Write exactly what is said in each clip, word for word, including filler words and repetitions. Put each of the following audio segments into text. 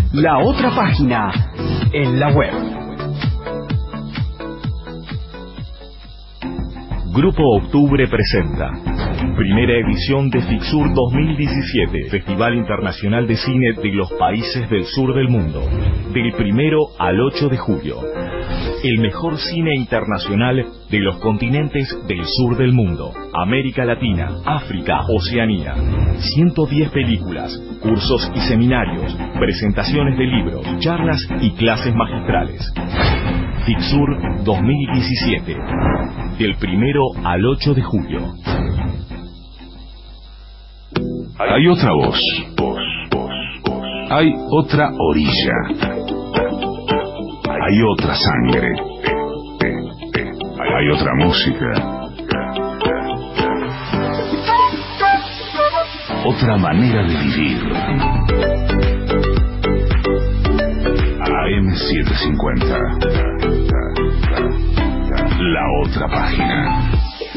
La Otra Página, en la web. Grupo Octubre presenta primera edición de Fixur dos mil diecisiete, Festival Internacional de Cine de los Países del Sur del Mundo, del primero al ocho de julio. El mejor cine internacional de los continentes del sur del mundo, América Latina, África, Oceanía. ciento diez películas, cursos y seminarios, presentaciones de libros, charlas y clases magistrales. Fixur dos mil diecisiete, del primero al ocho de julio. Hay otra voz, voz, voz, voz. Hay otra orilla. Hay otra sangre. Hay otra música. Otra manera de vivir. A M setecientos cincuenta. La Otra Página.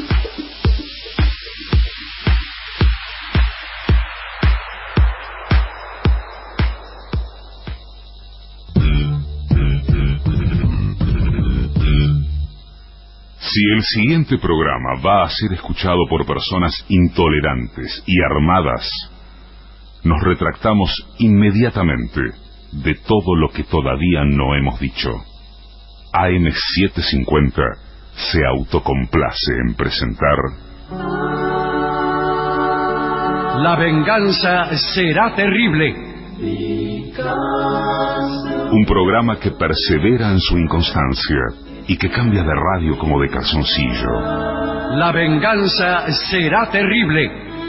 Si el siguiente programa va a ser escuchado por personas intolerantes y armadas, nos retractamos inmediatamente de todo lo que todavía no hemos dicho. A M setecientos cincuenta se autocomplace en presentar La venganza será terrible. Un programa que persevera en su inconstancia y que cambia de radio como de calzoncillo. La venganza será terrible.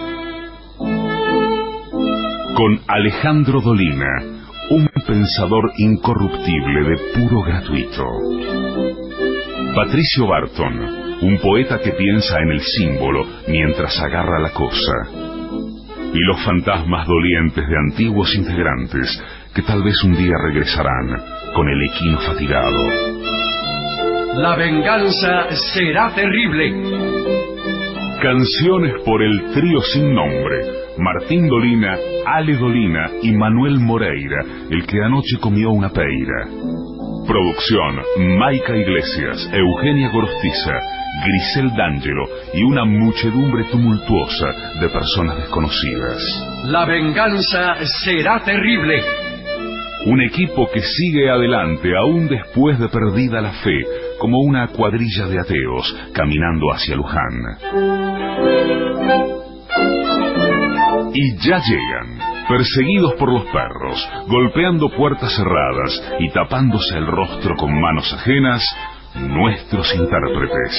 Con Alejandro Dolina, un pensador incorruptible de puro gratuito. Patricio Barton, un poeta que piensa en el símbolo mientras agarra la cosa. Y los fantasmas dolientes de antiguos integrantes que tal vez un día regresarán con el equino fatigado. La venganza será terrible. Canciones por el trío sin nombre: Martín Dolina, Ale Dolina y Manuel Moreira, el que anoche comió una peira. Producción: Maica Iglesias, Eugenia Gorostiza, Grisel D'Angelo y una muchedumbre tumultuosa de personas desconocidas. La venganza será terrible. Un equipo que sigue adelante aún después de perdida la fe, como una cuadrilla de ateos caminando hacia Luján. Y ya llegan, perseguidos por los perros, golpeando puertas cerradas y tapándose el rostro con manos ajenas, nuestros intérpretes.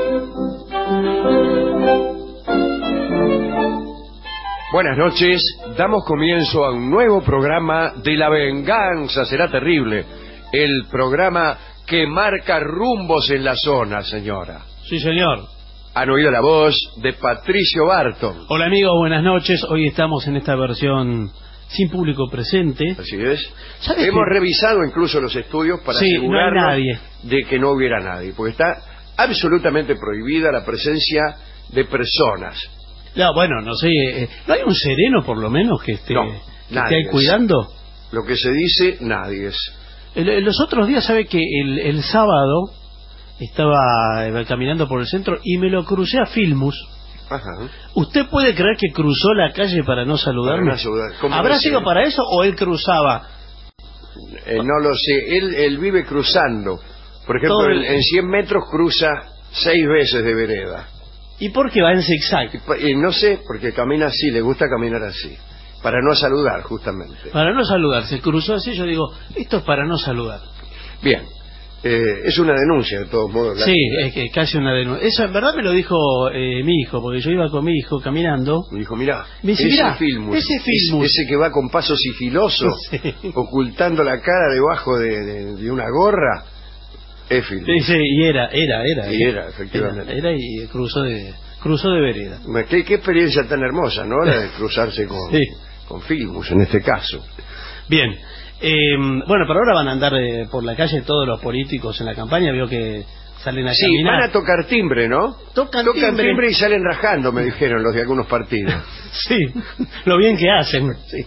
Buenas noches, damos comienzo a un nuevo programa de La Venganza Será Terrible, el programa que marca rumbos en la zona, señora. Sí, señor. Han oído la voz de Patricio Barton. Hola, amigos, buenas noches. Hoy estamos en esta versión sin público presente. Así es. Hemos que... revisado incluso los estudios para sí, asegurarnos no hay nadie. de que no hubiera nadie, porque está absolutamente prohibida la presencia de personas. No, bueno, no sé, eh, ¿no hay un sereno por lo menos que esté, no, que esté ahí cuidando? Lo que se dice, nadie es. El, los otros días, ¿sabe que el, el sábado estaba eh, caminando por el centro y me lo crucé a Filmus? Ajá. ¿Usted puede creer que cruzó la calle para no saludarme? Para no saludar. ¿Habrá sido para eso o él cruzaba? Eh, no lo sé, él, él vive cruzando. Por ejemplo, el... en cien metros cruza seis veces de vereda. ¿Y por qué va en zigzag? Y, y no sé, porque camina así, le gusta caminar así. Para no saludar, justamente. Para no saludar, se cruzó así, yo digo, esto es para no saludar. Bien, eh, es una denuncia de todos modos. Sí, es que casi una denuncia. Eso en verdad me lo dijo eh, mi hijo, porque yo iba con mi hijo caminando. Me dijo, mirá, me dice, ese mirá, Filmus, ese Filmus. Ese, ese que va con paso sigiloso, sí, ocultando la cara debajo de, de, de una gorra, es Filmus. Sí, sí, y era, era, era. Y era, efectivamente. Era, era y cruzó de, cruzó de vereda. ¿Qué, qué experiencia tan hermosa, ¿no? La de cruzarse con... Sí. Con Filmus, en este caso. Bien, eh, bueno, pero ahora van a andar eh, por la calle todos los políticos en la campaña. Veo que salen a sí, caminar. Van a tocar timbre, ¿no? Tocan, Tocan timbre. timbre y salen rajando, me dijeron los de algunos partidos. Sí, lo bien que hacen. Sí.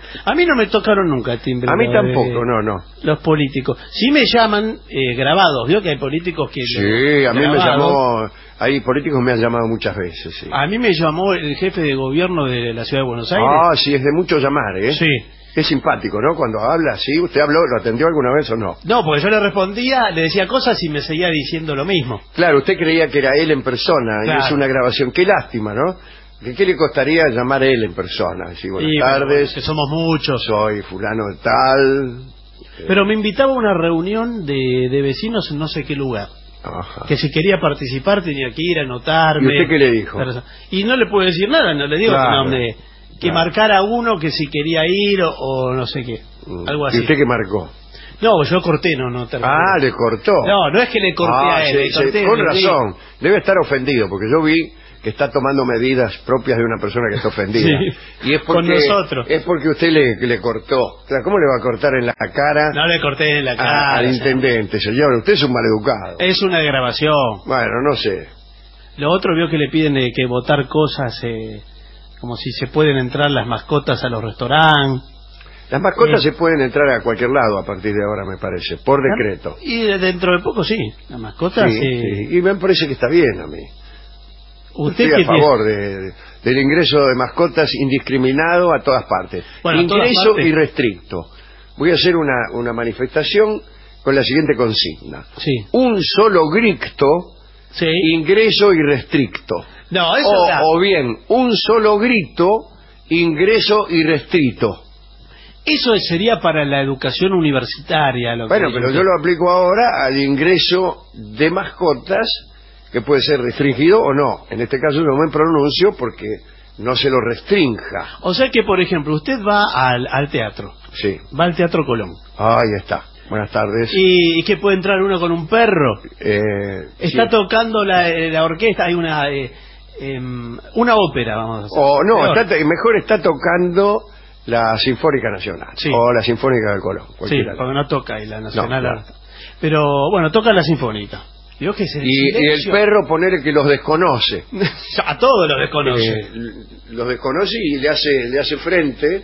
A mí no me tocaron nunca el timbre. A mí de- tampoco, no, no. Los políticos. Sí me llaman eh, grabados. Vio que hay políticos que... Sí, a mí me grabados. llamó, hay políticos que me han llamado muchas veces, sí. A mí me llamó el jefe de gobierno de la ciudad de Buenos Aires. Ah, sí, es de mucho llamar, ¿eh? Sí. Es simpático, ¿no? Cuando habla, sí, ¿usted habló, lo atendió alguna vez o no? No, porque yo le respondía, le decía cosas y me seguía diciendo lo mismo. Claro, usted creía que era él en persona, Claro. y es una grabación. Qué lástima, ¿no? ¿Qué, qué le costaría llamar a él en persona? Decir, buenas Y, tardes, bueno, que somos muchos. soy fulano de tal. Pero me invitaba a una reunión de, de vecinos en no sé qué lugar. Ajá. Que si quería participar tenía que ir a anotarme. ¿Y usted qué le dijo? Y no le puedo decir nada, no le digo Claro, que, no, me- que claro. marcara uno que si quería ir o, o no sé qué. Mm. Algo ¿Y así. usted qué marcó? No, yo corté, no, no terminé. Ah, le cortó. No, no es que le corté Ah, a él, sí, le sí, corté con le- razón. Debe estar ofendido, porque yo vi que está tomando medidas propias de una persona que está ofendida. Sí, Y es porque, con nosotros. es porque usted le, le cortó. O sea, ¿cómo le va a cortar en la cara No le corté en la a- cara. al o sea, intendente, señor? Usted es un maleducado. Es una grabación. Bueno, no sé. Lo otro vio que le piden eh, que votar cosas eh, como si se pueden entrar las mascotas a los restaurantes. Las mascotas Sí. se pueden entrar a cualquier lado a partir de ahora, me parece, por decreto. Y de- dentro de poco sí, las mascotas. Sí, eh, sí. Y me parece que está bien a mí. Usted Estoy que a favor de, de- del ingreso de mascotas indiscriminado a todas partes. Bueno, a todas ingreso partes. irrestricto. Voy a hacer una, una manifestación con la siguiente consigna. Sí, Un solo grito, sí. ingreso irrestricto. No, eso O, está- o bien, un solo grito, ingreso irrestricto. Eso sería para la educación universitaria. Lo Bueno, que pero usted- yo lo aplico ahora al ingreso de mascotas, que puede ser restringido o no. En este caso no me pronuncio porque no se lo restrinja. O sea que, por ejemplo, usted va al, al teatro, Sí. va al Teatro Colón. Ahí está. Buenas tardes. ¿Y, y qué puede entrar uno con un perro? Eh, Está sí. tocando la, eh, la orquesta, hay una eh, em, una ópera, vamos a hacer. O no, Peor. está, mejor está tocando la Sinfónica Nacional. Sí. O la Sinfónica del Colón. Sí, cualquiera. porque no toca ahí la nacional. No, claro. Pero bueno, toca la sinfónica. Digo que es el Y, y el silencio. perro poner que los desconoce. A todos los desconoce. Eh, l- los desconoce y le hace, le hace frente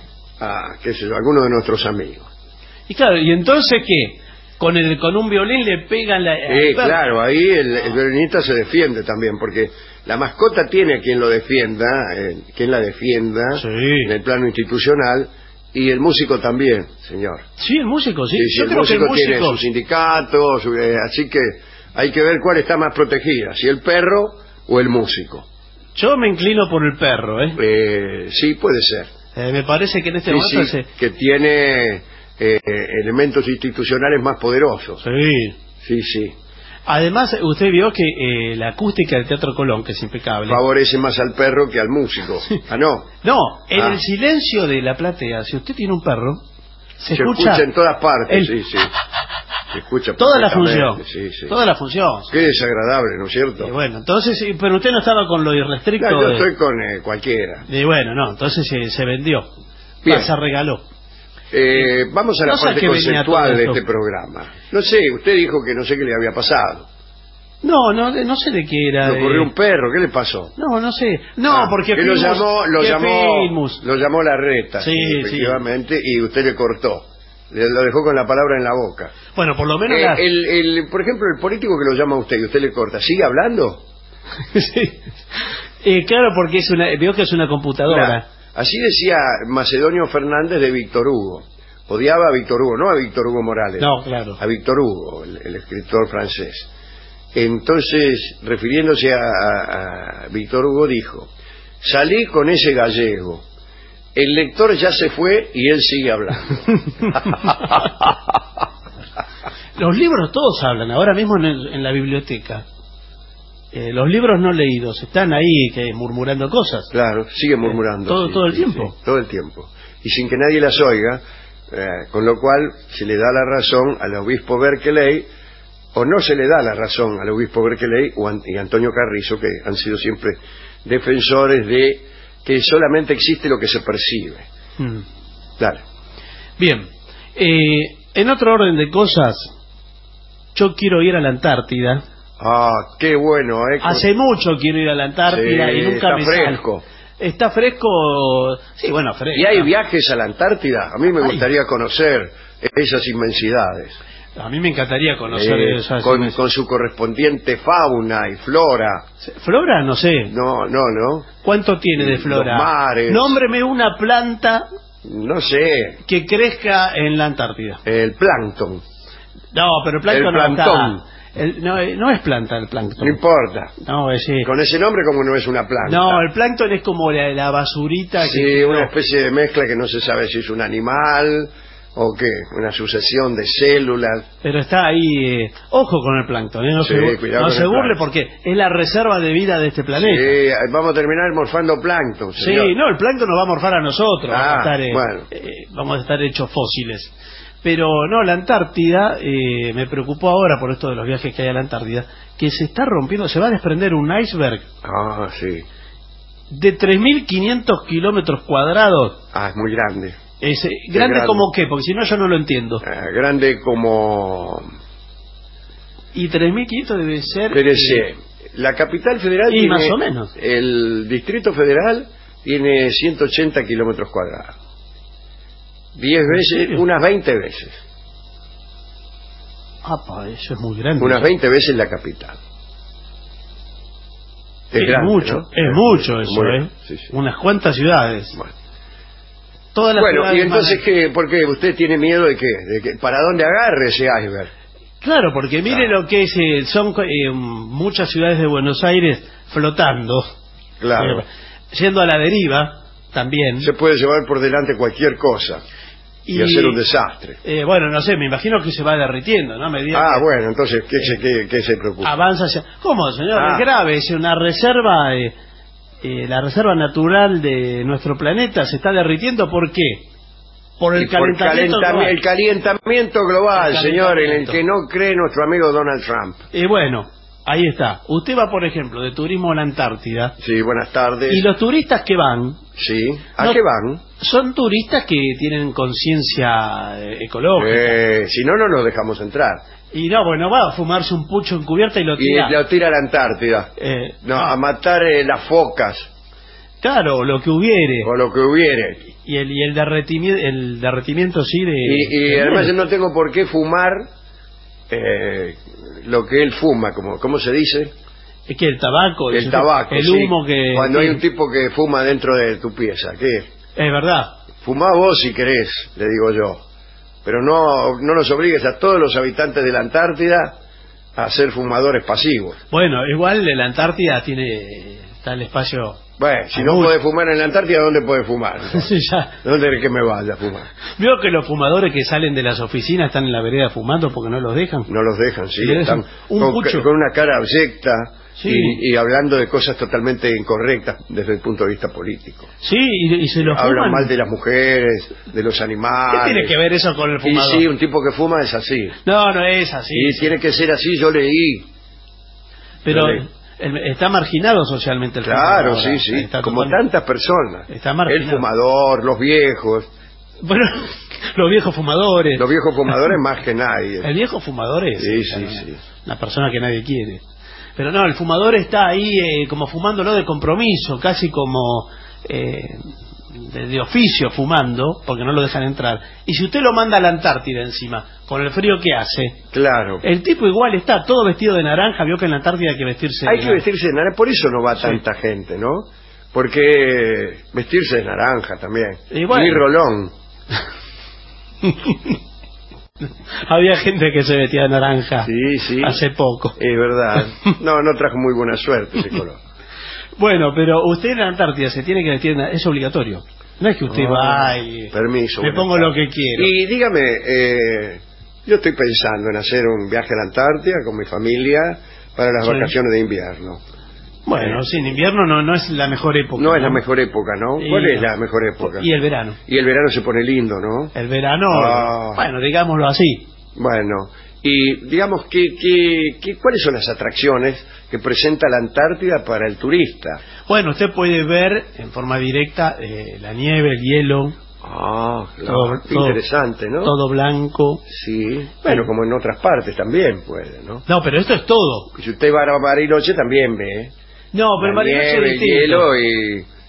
a, qué sé yo, alguno de nuestros amigos. Y claro, ¿y entonces qué? Con el con un violín le pegan la... al Eh, perro. claro, ahí el, el violinista se defiende también, porque la mascota tiene quien lo defienda, eh, quien la defienda Sí. en el plano institucional, y el músico también, señor. Sí, el músico, sí. Sí, sí, Yo el creo que el músico tiene músico... su sindicato, su- eh, así que hay que ver cuál está más protegida, si el perro o el músico. Yo me inclino por el perro, ¿eh? Eh, sí, puede ser. Eh, me parece que en este Sí, momento... sí, se- que tiene eh, elementos institucionales más poderosos. Sí. Sí, sí. Además, usted vio que eh, la acústica del Teatro Colón, que es impecable... Favorece más al perro que al músico. Ah, no. No, en Ah. el silencio de la platea, si usted tiene un perro, se, Se escucha, escucha en todas partes, el- sí, sí. Se escucha toda la perfectamente, función. Sí, sí. Toda la función. Qué desagradable, ¿no es cierto? Y bueno, entonces, sí, pero usted no estaba con lo irrestricto. No, yo de- estoy con eh, cualquiera. Y bueno, no, entonces se, se vendió. Bien. Ah, se regaló. Eh, vamos a la No sé a parte qué venía conceptual todo de esto. este programa. No sé, usted dijo que no sé qué le había pasado. No, no, no sé de qué era. Le de- ocurrió un perro, ¿qué le pasó? No, no sé. No, Ah, porque que lo Filmus- llamó, lo que llamó, Filmus. lo llamó la reta, Sí, sí. efectivamente, y usted le cortó. Le, lo dejó con la palabra en la boca. Bueno, por lo menos Eh, la... el, el, por ejemplo, el político que lo llama a usted y usted le corta, ¿sigue hablando? Sí. Eh, claro, porque es una, veo que es una computadora. Claro. Así decía Macedonio Fernández de Víctor Hugo. Odiaba a Víctor Hugo, no a Víctor Hugo Morales. No, claro. A Víctor Hugo, el, el escritor francés. Entonces, refiriéndose a, a- a Víctor Hugo, dijo: salí con ese gallego. El lector ya se fue y él sigue hablando. Los libros todos hablan, ahora mismo en, el- en la biblioteca. Eh, los libros no leídos están ahí que murmurando cosas. Claro, sigue murmurando. ¿Todo- sí, todo el sí, tiempo? sí, todo el tiempo. Y sin que nadie las oiga, eh, con lo cual se le da la razón al obispo Berkeley, o no se le da la razón al obispo Berkeley o an- y Antonio Carrizo, que han sido siempre defensores de que solamente existe lo que se percibe. Mm. Claro. Bien, eh, en otro orden de cosas, yo quiero ir a la Antártida. Ah, qué bueno, ¿eh? Hace mucho quiero ir a la Antártida Sí, y nunca está me fresco. sale. Está fresco, sí, bueno, fresco. ¿Y hay viajes a la Antártida? A mí me Ay. gustaría conocer esas inmensidades. A mí me encantaría conocer Eh, esas con, inmensidades. con su correspondiente fauna y flora. ¿Flora? No sé. No, no, no. ¿Cuánto tiene de flora? Los mares. Nómbreme una planta No sé. que crezca en la Antártida. El plancton. No, pero el plancton El no plancton. está. El- no, eh, no es planta el plancton. No importa. No, es, eh, Con ese nombre como no es una planta. no, el plancton es como la, la basurita Sí, que... una especie de mezcla que no se sabe si es un animal o qué. Una sucesión de células. Pero está ahí... eh, ojo con el plancton, ¿eh? No Sí, se, bu- cuidado no con se el burle plancton. porque es la reserva de vida de este planeta. Sí, vamos a terminar morfando plancton, Sí, señor. no, el plancton nos va a morfar a nosotros. Ah, vamos, a estar, eh, bueno. eh, vamos a estar hechos fósiles. Pero no, la Antártida, eh, me preocupó ahora por esto de los viajes que hay a la Antártida, que se está rompiendo, se va a desprender un iceberg Ah, sí. de tres mil quinientos kilómetros cuadrados. Ah, es muy grande. Es, eh, ¿Grande grande. como qué? Porque si no yo no lo entiendo. Eh, grande como... Y tres mil quinientos debe ser... Espérese, la capital federal Y tiene... más o menos. El distrito federal tiene ciento ochenta kilómetros cuadrados. diez veces, serio? unas veinte veces. Apa, eso es muy grande. Unas veinte veces la capital. Es, grande, mucho, ¿no? es mucho eso, Bueno, ¿eh? sí, sí. Unas cuantas ciudades. Bueno. Todas las Bueno, ciudades y entonces, más- ¿qué? ¿Por qué? ¿Usted tiene miedo de qué? ¿De que ¿Para dónde agarre ese iceberg? Claro, porque mire Claro. lo que es, eh, son eh, muchas ciudades de Buenos Aires flotando, Claro. eh, yendo a la deriva también. Se puede llevar por delante cualquier cosa y, hacer un desastre. eh, bueno, no sé, me imagino que se va derritiendo, ¿no? A medida Ah, que bueno, entonces, ¿qué se, qué, qué se preocupa? avanza hacia... ¿Cómo, señor? Ah. Es grave, es una reserva, eh, eh, la reserva natural de nuestro planeta se está derritiendo, ¿por qué? Por el Y por calentamiento calentami- global. el calentamiento global, El señor, en el calentamiento. que no cree nuestro amigo Donald Trump. Y bueno, ahí está. Usted va, por ejemplo, de turismo a la Antártida, Sí, buenas tardes. y los turistas que van Sí, ¿a No- qué van? son turistas que tienen conciencia eh, ecológica. Eh, si no, no nos dejamos entrar. Y no, bueno, va a fumarse un pucho encubierta y lo Y tira. lo tira a la Antártida. Eh, No, a matar eh, las focas, claro, lo que hubiere. o lo que hubiere. Y el, y el, derretimi- el derretimiento, sí, de... Y, y de además yo hielo. no tengo por qué fumar eh, lo que él fuma, como ¿cómo se dice? Es que el tabaco... El tabaco, El sí. humo que... Cuando hay sí, un tipo que fuma dentro de tu pieza, ¿qué? Es verdad. Fumá vos si querés, le digo yo. Pero no, no nos obligues a todos los habitantes de la Antártida a ser fumadores pasivos. Bueno, igual la Antártida tiene... Está el espacio... Bueno, si Ah, no muy- podés fumar en la Antártida, ¿dónde podés fumar? Sí, ya. ¿Dónde querés que me vaya a fumar? Veo que los fumadores que salen de las oficinas están en la vereda fumando porque no los dejan. No los dejan, sí. Le Están dejan un con, pucho. con una cara abyecta Sí. y, y hablando de cosas totalmente incorrectas desde el punto de vista político. Sí, y, y se los Hablan fuman. mal de las mujeres, de los animales. ¿Qué tiene que ver eso con el Y fumador? sí, un tipo que fuma es así. No, no es así. Y tiene que ser así, yo leí. Pero Dale. el- está marginado socialmente el Claro, fumador ahora. sí, sí, Está como totalmente- tantas personas. Está marginado. El fumador, los viejos, Bueno, los viejos fumadores. los viejos fumadores más que nadie. El viejo fumador es Sí, es sí, una, sí. una persona que nadie quiere. Pero no, el fumador está ahí eh, como fumándolo de compromiso, casi como eh, de, de oficio fumando, porque no lo dejan entrar. Y si usted lo manda a la Antártida encima, con el frío que hace, Claro. el tipo igual está todo vestido de naranja. Vio que en la Antártida hay que vestirse Hay de que naranja. vestirse de naranja, por eso no va Sí. tanta gente, ¿no? Porque vestirse de naranja también. Y bueno. Ni rolón. Había gente que se vestía de naranja Sí, sí. hace poco. Es verdad. No, no trajo muy buena suerte ese color. Bueno, pero usted en la Antártida se tiene que vestir, de na- es obligatorio. No es que usted Ah, va y permiso, me buenas pongo tardes. lo que quiero. Y dígame, eh, yo estoy pensando en hacer un viaje a la Antártida con mi familia para las Sí. vacaciones de invierno. Bueno, sí, en invierno no, no es la mejor época. No es la mejor época, ¿no? Y- ¿Cuál es la mejor época? Y el verano. Y el verano se pone lindo, ¿no? El verano, Ah. bueno, digámoslo así. Bueno, y digamos, que, que, que- ¿cuáles son las atracciones que presenta la Antártida para el turista? Bueno, usted puede ver en forma directa eh, la nieve, el hielo, Ah, claro, Todo- qué todo- interesante, ¿no? todo blanco. Sí, bueno, como en otras partes también puede, ¿no? No, pero esto es todo. Si usted va a Bariloche también ve No, pero la Bariloche es nieve, el distinto. hielo y,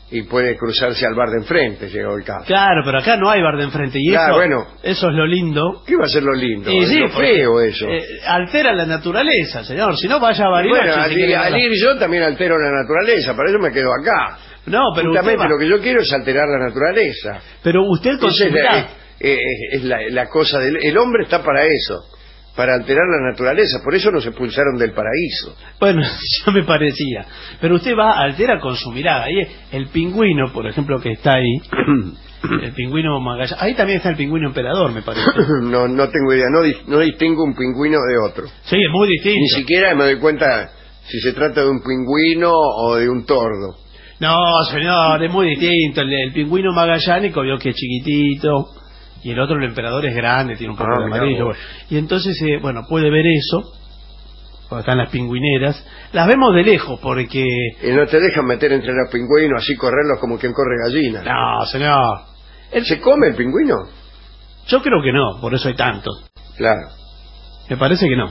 y puede cruzarse al bar de enfrente, llegó el caso. Claro, pero acá no hay bar de enfrente. Y Claro, eso, bueno. eso es lo lindo. ¿Qué va a ser lo lindo? Y Es sí, lo porque, feo eso. eh, altera la naturaleza, señor. Si no, vaya a Y Bariloche. bueno, si al, quiere al verla. ir yo también altero la naturaleza, para eso me quedo acá. No, pero usted Justamente va- lo que yo quiero es alterar la naturaleza. Pero usted Esa es, consumirá. la, eh, es la, la cosa del... El hombre está para eso, para alterar la naturaleza, por eso nos expulsaron del paraíso. Bueno, ya me parecía. Pero usted va, altera, consumirá. Ahí el pingüino, por ejemplo, que está ahí, el pingüino Magallanes. Ahí también está el pingüino emperador, me parece. No, no tengo idea, no, dis- no distingo un pingüino de otro. Sí, es muy distinto. Ni siquiera me doy cuenta si se trata de un pingüino o de un tordo. No, señor, es muy distinto. El, el pingüino magallánico vio que es chiquitito y el otro, el emperador, es grande, tiene un poco Ah, de mirá amarillo. vos. Y entonces, eh, bueno, puede ver eso cuando están las pingüineras. Las vemos de lejos porque... Y no te dejan meter entre los pingüinos, así correrlos como quien corre gallina. No, señor. El- ¿Se come el pingüino? Yo creo que no, por eso hay tantos. Claro. Me parece que no.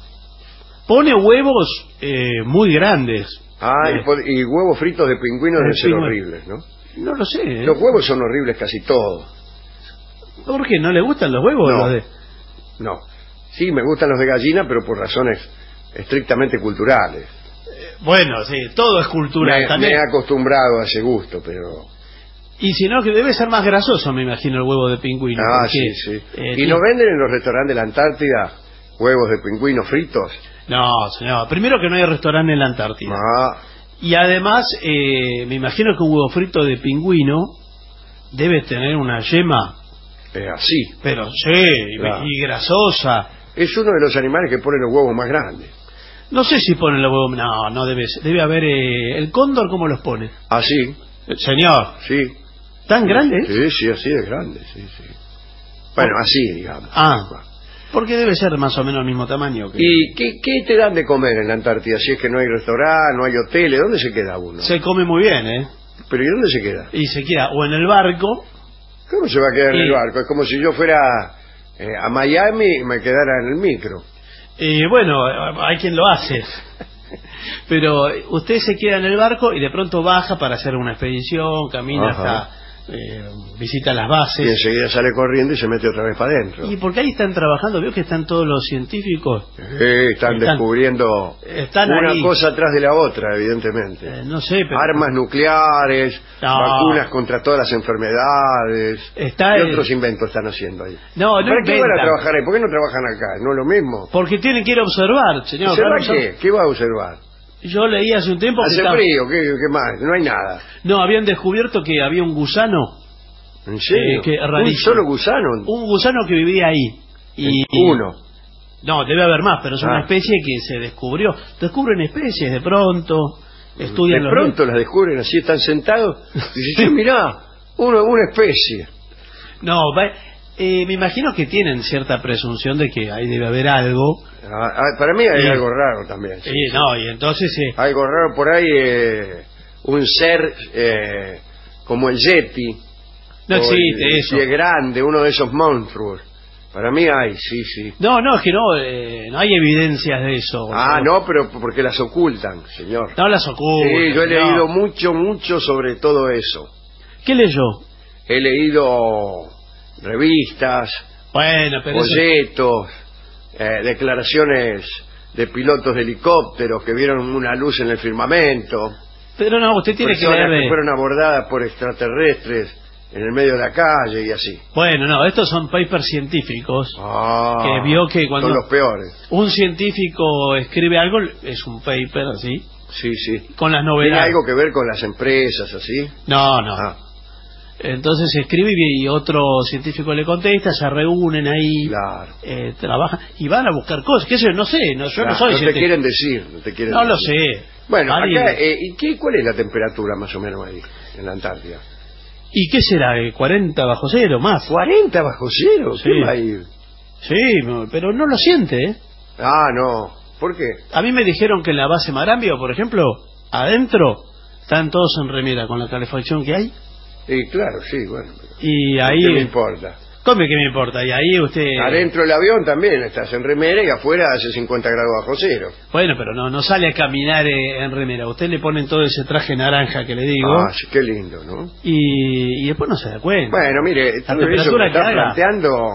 Pone huevos eh, muy grandes. Ah, Eh, y, po- y huevos fritos de pingüino deben el ser pingüino. horribles, ¿no? No lo sé. ¿eh? Los huevos son horribles casi todos. ¿Por qué? ¿No le gustan los huevos? No. Los de... No. Sí, me gustan los de gallina, pero por razones estrictamente culturales. Bueno, sí, todo es cultural. Me, también. me he acostumbrado a ese gusto, pero... Y si no, que debe ser más grasoso, me imagino, el huevo de pingüino. Ah, porque, sí, sí. eh, ¿Y tiene- no venden en los restaurantes de la Antártida huevos de pingüino fritos? No, señor. Primero que no hay restaurante en la Antártida. Ah, Y además, eh, me imagino que un huevo frito de pingüino debe tener una yema, es así. pero sí, y- Claro. y grasosa. Es uno de los animales que pone los huevos más grandes. No sé si ponen los huevos. No, no debe ser. Debe haber. Eh, ¿El cóndor cómo los pone? Así, Eh, Señor, sí. ¿tan grandes? Sí, sí, así de grande, sí, sí. Bueno, así, digamos. Ah, porque debe ser más o menos el mismo tamaño. Que... ¿Y qué, qué te dan de comer en la Antártida? Si es que no hay restaurante, no hay hoteles, ¿dónde se queda uno? Se come muy bien, ¿eh? ¿Pero y dónde se queda? Y se queda o en el barco. ¿Cómo se va a quedar en Y- el barco? Es como si yo fuera eh, a Miami y me quedara en el micro. Y bueno, hay quien lo hace. Pero usted se queda en el barco y de pronto baja para hacer una expedición, camina Ajá. hasta, eh, visita las Y bases. enseguida sale corriendo y se mete otra vez para adentro. Y porque ahí están trabajando, veo que están todos los científicos. Eh, están, Están- descubriendo están una ahí. cosa atrás de la otra, evidentemente. Eh, no sé, pero... Armas nucleares, No. vacunas contra todas las enfermedades. Está ¿Qué el- otros inventos están haciendo ahí? No, no ¿Para qué van a inventan. trabajar ahí? ¿Por qué no trabajan acá? ¿No es lo mismo? Porque tienen que ir a observar, señor. ¿Observar Claro, qué? ¿Qué va a observar? Yo leí hace un tiempo que Hace estaba- frío, ¿qué, qué más? No hay nada. No, habían descubierto que había un gusano, ¿En serio? Eh, qué ¿Un rarísimo. solo gusano? un gusano que vivía ahí. Y, Uno. No, debe haber más, pero es una Ah. especie que se descubrió. Descubren especies de pronto, estudian De los... pronto las descubren así, están sentados. Y dicen, "Sí, mirá, uno, una especie. No, va- eh, me imagino que tienen cierta presunción de que ahí debe haber algo. Ah, ah, para mí hay Sí. algo raro también. sí. Y no, y entonces... eh, Algo raro por ahí, eh, un ser eh, como el Yeti. no o existe el, eso. el pie grande, uno de esos monstruos. Para mí hay, sí, sí. No, no, es que no, eh, no hay evidencias de eso. Ah, no, pero porque las ocultan, señor. No las ocultan. Sí, yo he no. leído mucho, mucho sobre todo eso. ¿Qué leyó? He leído revistas, Bueno, pero eso- folletos, eh, declaraciones de pilotos de helicópteros que vieron una luz en el firmamento, Pero no, usted tiene que personas leer... que de- fueron abordadas por extraterrestres en el medio de la calle y así. Bueno, no, estos son papers científicos. Ah, Que vio que cuando- son los peores. Un científico escribe algo, es un paper así, Sí, sí. con las ¿Tiene novedades. algo que ver con las empresas así? No, no. Ah, Entonces escribe y otro científico le contesta, se reúnen ahí, claro. eh, trabajan y van a buscar cosas. ¿Qué sé? No sé, no, yo Claro, no soy no te científico. quieren decir, no te quieren No lo decir. sé. Bueno, Alguien- acá, eh, ¿y qué, cuál es la temperatura más o menos ahí, en la Antártida? ¿Y qué será? Eh, ¿cuarenta bajo cero? Más. ¿cuarenta bajo cero? Sí. ¿Qué va a ir? Sí, no, pero no lo siente, ¿eh? Ah, no. ¿Por qué? A mí me dijeron que en la base Marambio, por ejemplo, adentro, están todos en remera con la calefacción que hay. Sí, claro, sí, bueno. pero Y ¿qué me ahí... importa? ¿Cómo que me importa? Y ahí usted... Adentro del avión también estás en remera y afuera hace cincuenta grados bajo cero. Bueno, pero no no sale a caminar eh, en remera. Usted le ponen todo ese traje naranja que le digo. Ah, sí, qué lindo, ¿no? Y, y después no se da cuenta. Bueno, mire, La todo eso que temperatura que está haga. planteando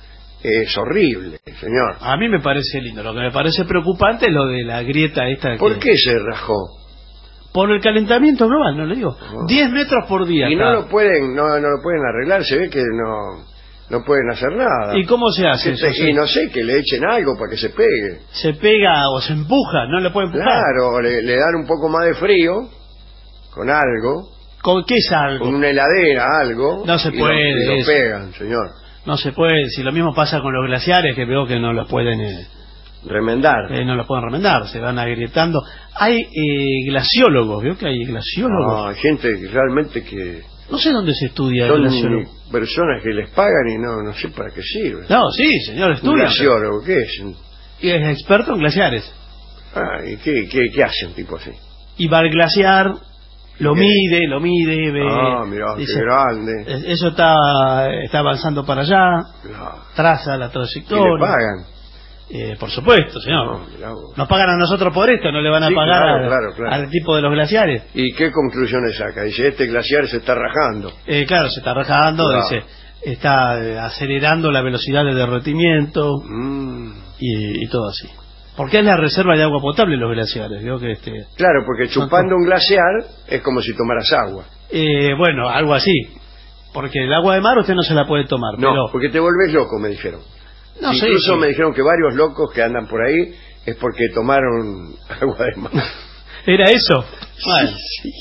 es horrible, señor. A mí me parece lindo. Lo que me parece preocupante es lo de la grieta esta. ¿Por que... qué se rajó? Por el calentamiento global, no le digo. Oh. diez metros por día. Y está. no lo pueden, no, no lo pueden arreglar, se ve que no, no pueden hacer nada. ¿Y cómo se hace eso? Y no sé, que le echen algo para que se pegue. Se pega o se empuja, no le puede empujar. Claro, le, le dan un poco más de frío, con algo, ¿Con qué es algo? con una heladera, algo. No se y puede Lo, y lo eso. pegan, señor. No se puede. Si lo mismo pasa con los glaciares, que veo que no los pueden... Eh, Remendar. Eh, no los pueden remendar, se van agrietando. Hay eh, glaciólogos, ¿veo que hay glaciólogos? No, hay gente que realmente que No sé dónde se estudia el son glaciólogo. personas que les pagan y no, no sé para qué sirve. No, sí, señor, Un estudia. glaciólogo, ¿qué es? Y es experto en glaciares. Ah, ¿y qué, qué, qué hace un tipo así? Y va al glaciar, lo ¿Qué? mide, lo mide, ve. Ah, mirá, qué grande. "Eh, eso está, está avanzando para allá, No. traza la ¿Y trayectoria. le pagan? Eh, por supuesto, señor. No, mirá vos. Nos pagan a nosotros por esto, no le van a Sí, pagar claro, al, claro, claro. al tipo de los glaciares. ¿Y qué conclusiones saca? Dice, este glaciar se está rajando. Eh, claro, se está rajando, Claro. dice, está eh, acelerando la velocidad de derretimiento Mm. y, y todo así. Porque es la reserva de agua potable los glaciares, veo que este, Claro, porque chupando un glaciar es como si tomaras agua. eh, bueno, algo así. Porque el agua de mar usted no se la puede tomar, No, pero porque te volvés loco, me dijeron. no sé. Incluso si- me dijeron que varios locos que andan por ahí es porque tomaron agua de mar. ¿Era eso? Bueno,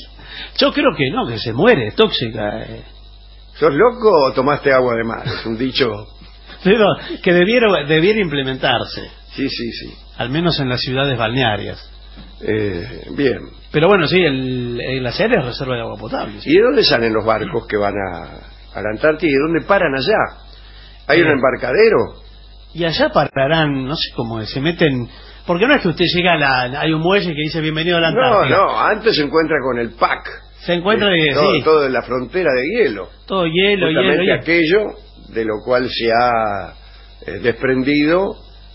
yo creo que no, que se muere, es tóxica. eh. ¿Sos loco o tomaste agua de mar? Es un dicho. Pero que debiera, debiera implementarse, Sí, sí, sí. al menos en las ciudades balnearias. Eh, bien. Pero bueno, sí, el, el glaciar es reserva de agua potable. sí. ¿Y de dónde salen los barcos que van a, a la Antártida y de dónde paran allá? ¿Hay un Eh, embarcadero? Y allá pararán, no sé cómo es, se meten... Porque no es que usted llega a la... Hay un muelle que dice bienvenido a la No, Antártida. no, antes se encuentra con el P A C. Se encuentra Eh, de... todo, sí, todo en la frontera de hielo. todo hielo, hielo, Justamente hielo. aquello de lo cual se ha eh, desprendido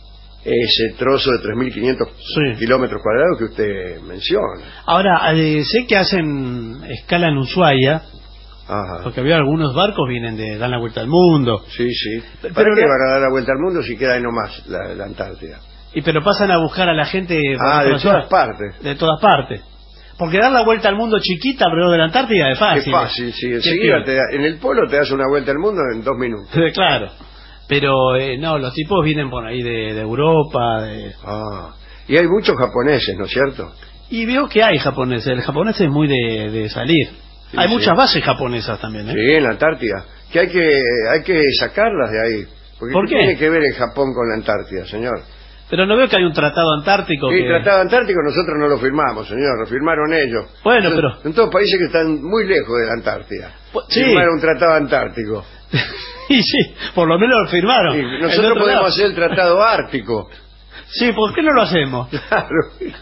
ese trozo de tres mil quinientos Sí. kilómetros cuadrados que usted menciona. Ahora, eh, sé que hacen escala en Ushuaia, Ajá. porque había algunos barcos vienen de... dan la vuelta al mundo. Sí, sí. Pero ¿Para qué la- van a dar la vuelta al mundo si queda ahí nomás la, la Antártida? Y pero pasan a buscar a la gente... por Ah, de otras todas ciudades. partes. De todas partes. Porque dar la vuelta al mundo chiquita alrededor de la Antártida es fácil. Qué fácil, sí. Qué Enseguida piola. te da- en el polo te das una vuelta al mundo en dos minutos. Claro. Pero eh, no, los tipos vienen por ahí de, de Europa. De... Ah. Y hay muchos japoneses, ¿no es cierto? Y veo que hay japoneses. El japonés es muy de, de salir. Sí, hay sí. muchas bases japonesas también, ¿eh? Sí, en la Antártida. Que hay que hay que sacarlas de ahí. Porque ¿Por ¿qué qué? tiene que ver el Japón con la Antártida, señor? Pero no veo que hay un tratado antártico. El que... Tratado Antártico nosotros no lo firmamos, señor. Lo firmaron ellos. Bueno, Son- pero- Son todos países que están muy lejos de la Antártida. Pu- sí. Firmaron un Tratado Antártico. y sí, por lo menos lo firmaron. Y El nosotros otro podemos lado- hacer el Tratado Ártico. Sí, ¿por qué no lo hacemos? Claro.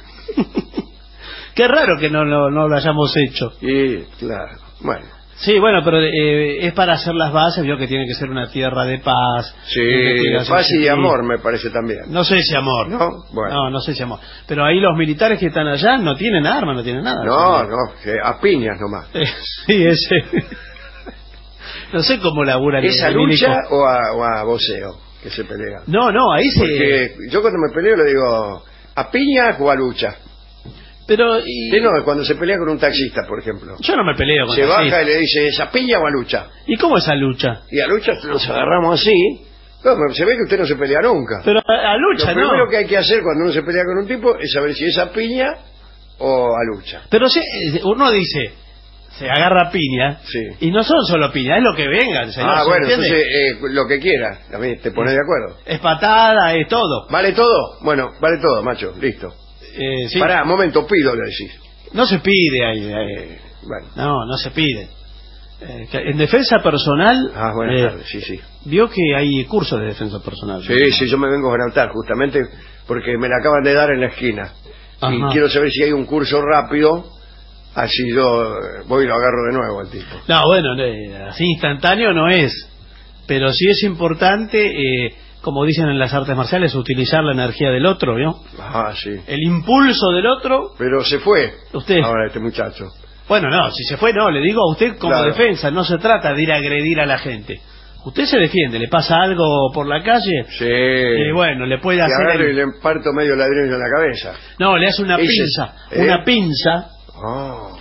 Qué raro que no, lo- no lo hayamos hecho. Y, claro. Bueno. Sí, bueno, pero eh, es para hacer las bases, veo que tiene que ser una tierra de paz. Sí, investigación paz y científica. amor me parece también. No sé si amor. ¿No? Bueno. No, no sé si amor. Pero ahí los militares que están allá no tienen armas, no tienen nada. No, no, que a piñas nomás. Eh, sí, ese. no sé cómo laburan. ¿Es a el lucha milico. o a, o a voceo que se pelean? No, no, ahí se... Porque yo cuando me peleo le digo, ¿a piñas o a lucha? Pero... y- Sí, no, cuando se pelea con un taxista, por ejemplo. Yo no me peleo con Se taxistas. baja y le dice, ¿es a piña o a lucha? ¿Y cómo es esa lucha? Y a lucha nos agarramos así. No, pero se ve que usted no se pelea nunca. Pero a, a lucha, Lo primero ¿no? que hay que hacer cuando uno se pelea con un tipo es saber si es a piña o a lucha. Pero si, eh, uno dice, se agarra piña, Sí. y no son solo piña, es lo que vengan, señor, Ah, ¿se bueno, entiende? entonces eh, lo que quiera. A mí te pones de acuerdo. Es patada, es todo. ¿Vale todo? Bueno, vale todo, macho. Listo. Eh, sí. Pará, momento, pido, le decís. No se pide ahí. ahí. Eh, bueno. No, no se pide. Eh, que en defensa personal, Ah, buenas eh, tardes, sí, sí. vio que hay cursos de defensa personal. Sí, sí, yo me vengo a anotar justamente porque me la acaban de dar en la esquina. Ajá. Y quiero saber si hay un curso rápido, así yo eh, voy y lo agarro de nuevo al tipo. No, bueno, eh, así instantáneo no es. pero sí es importante, eh, como dicen en las artes marciales, utilizar la energía del otro, ¿no? Ah, sí. El impulso del otro. Pero se fue. Usted. Ahora este muchacho. Bueno, no, si se fue, no, le digo a usted como Claro. defensa, no se trata de ir a agredir a la gente. Usted se defiende, le pasa algo por la calle, Sí. y bueno, le puede Que hacer... agarre el- y le emparto medio ladrillo en la cabeza. No, le hace una Ese- pinza, ¿eh? una pinza, Oh.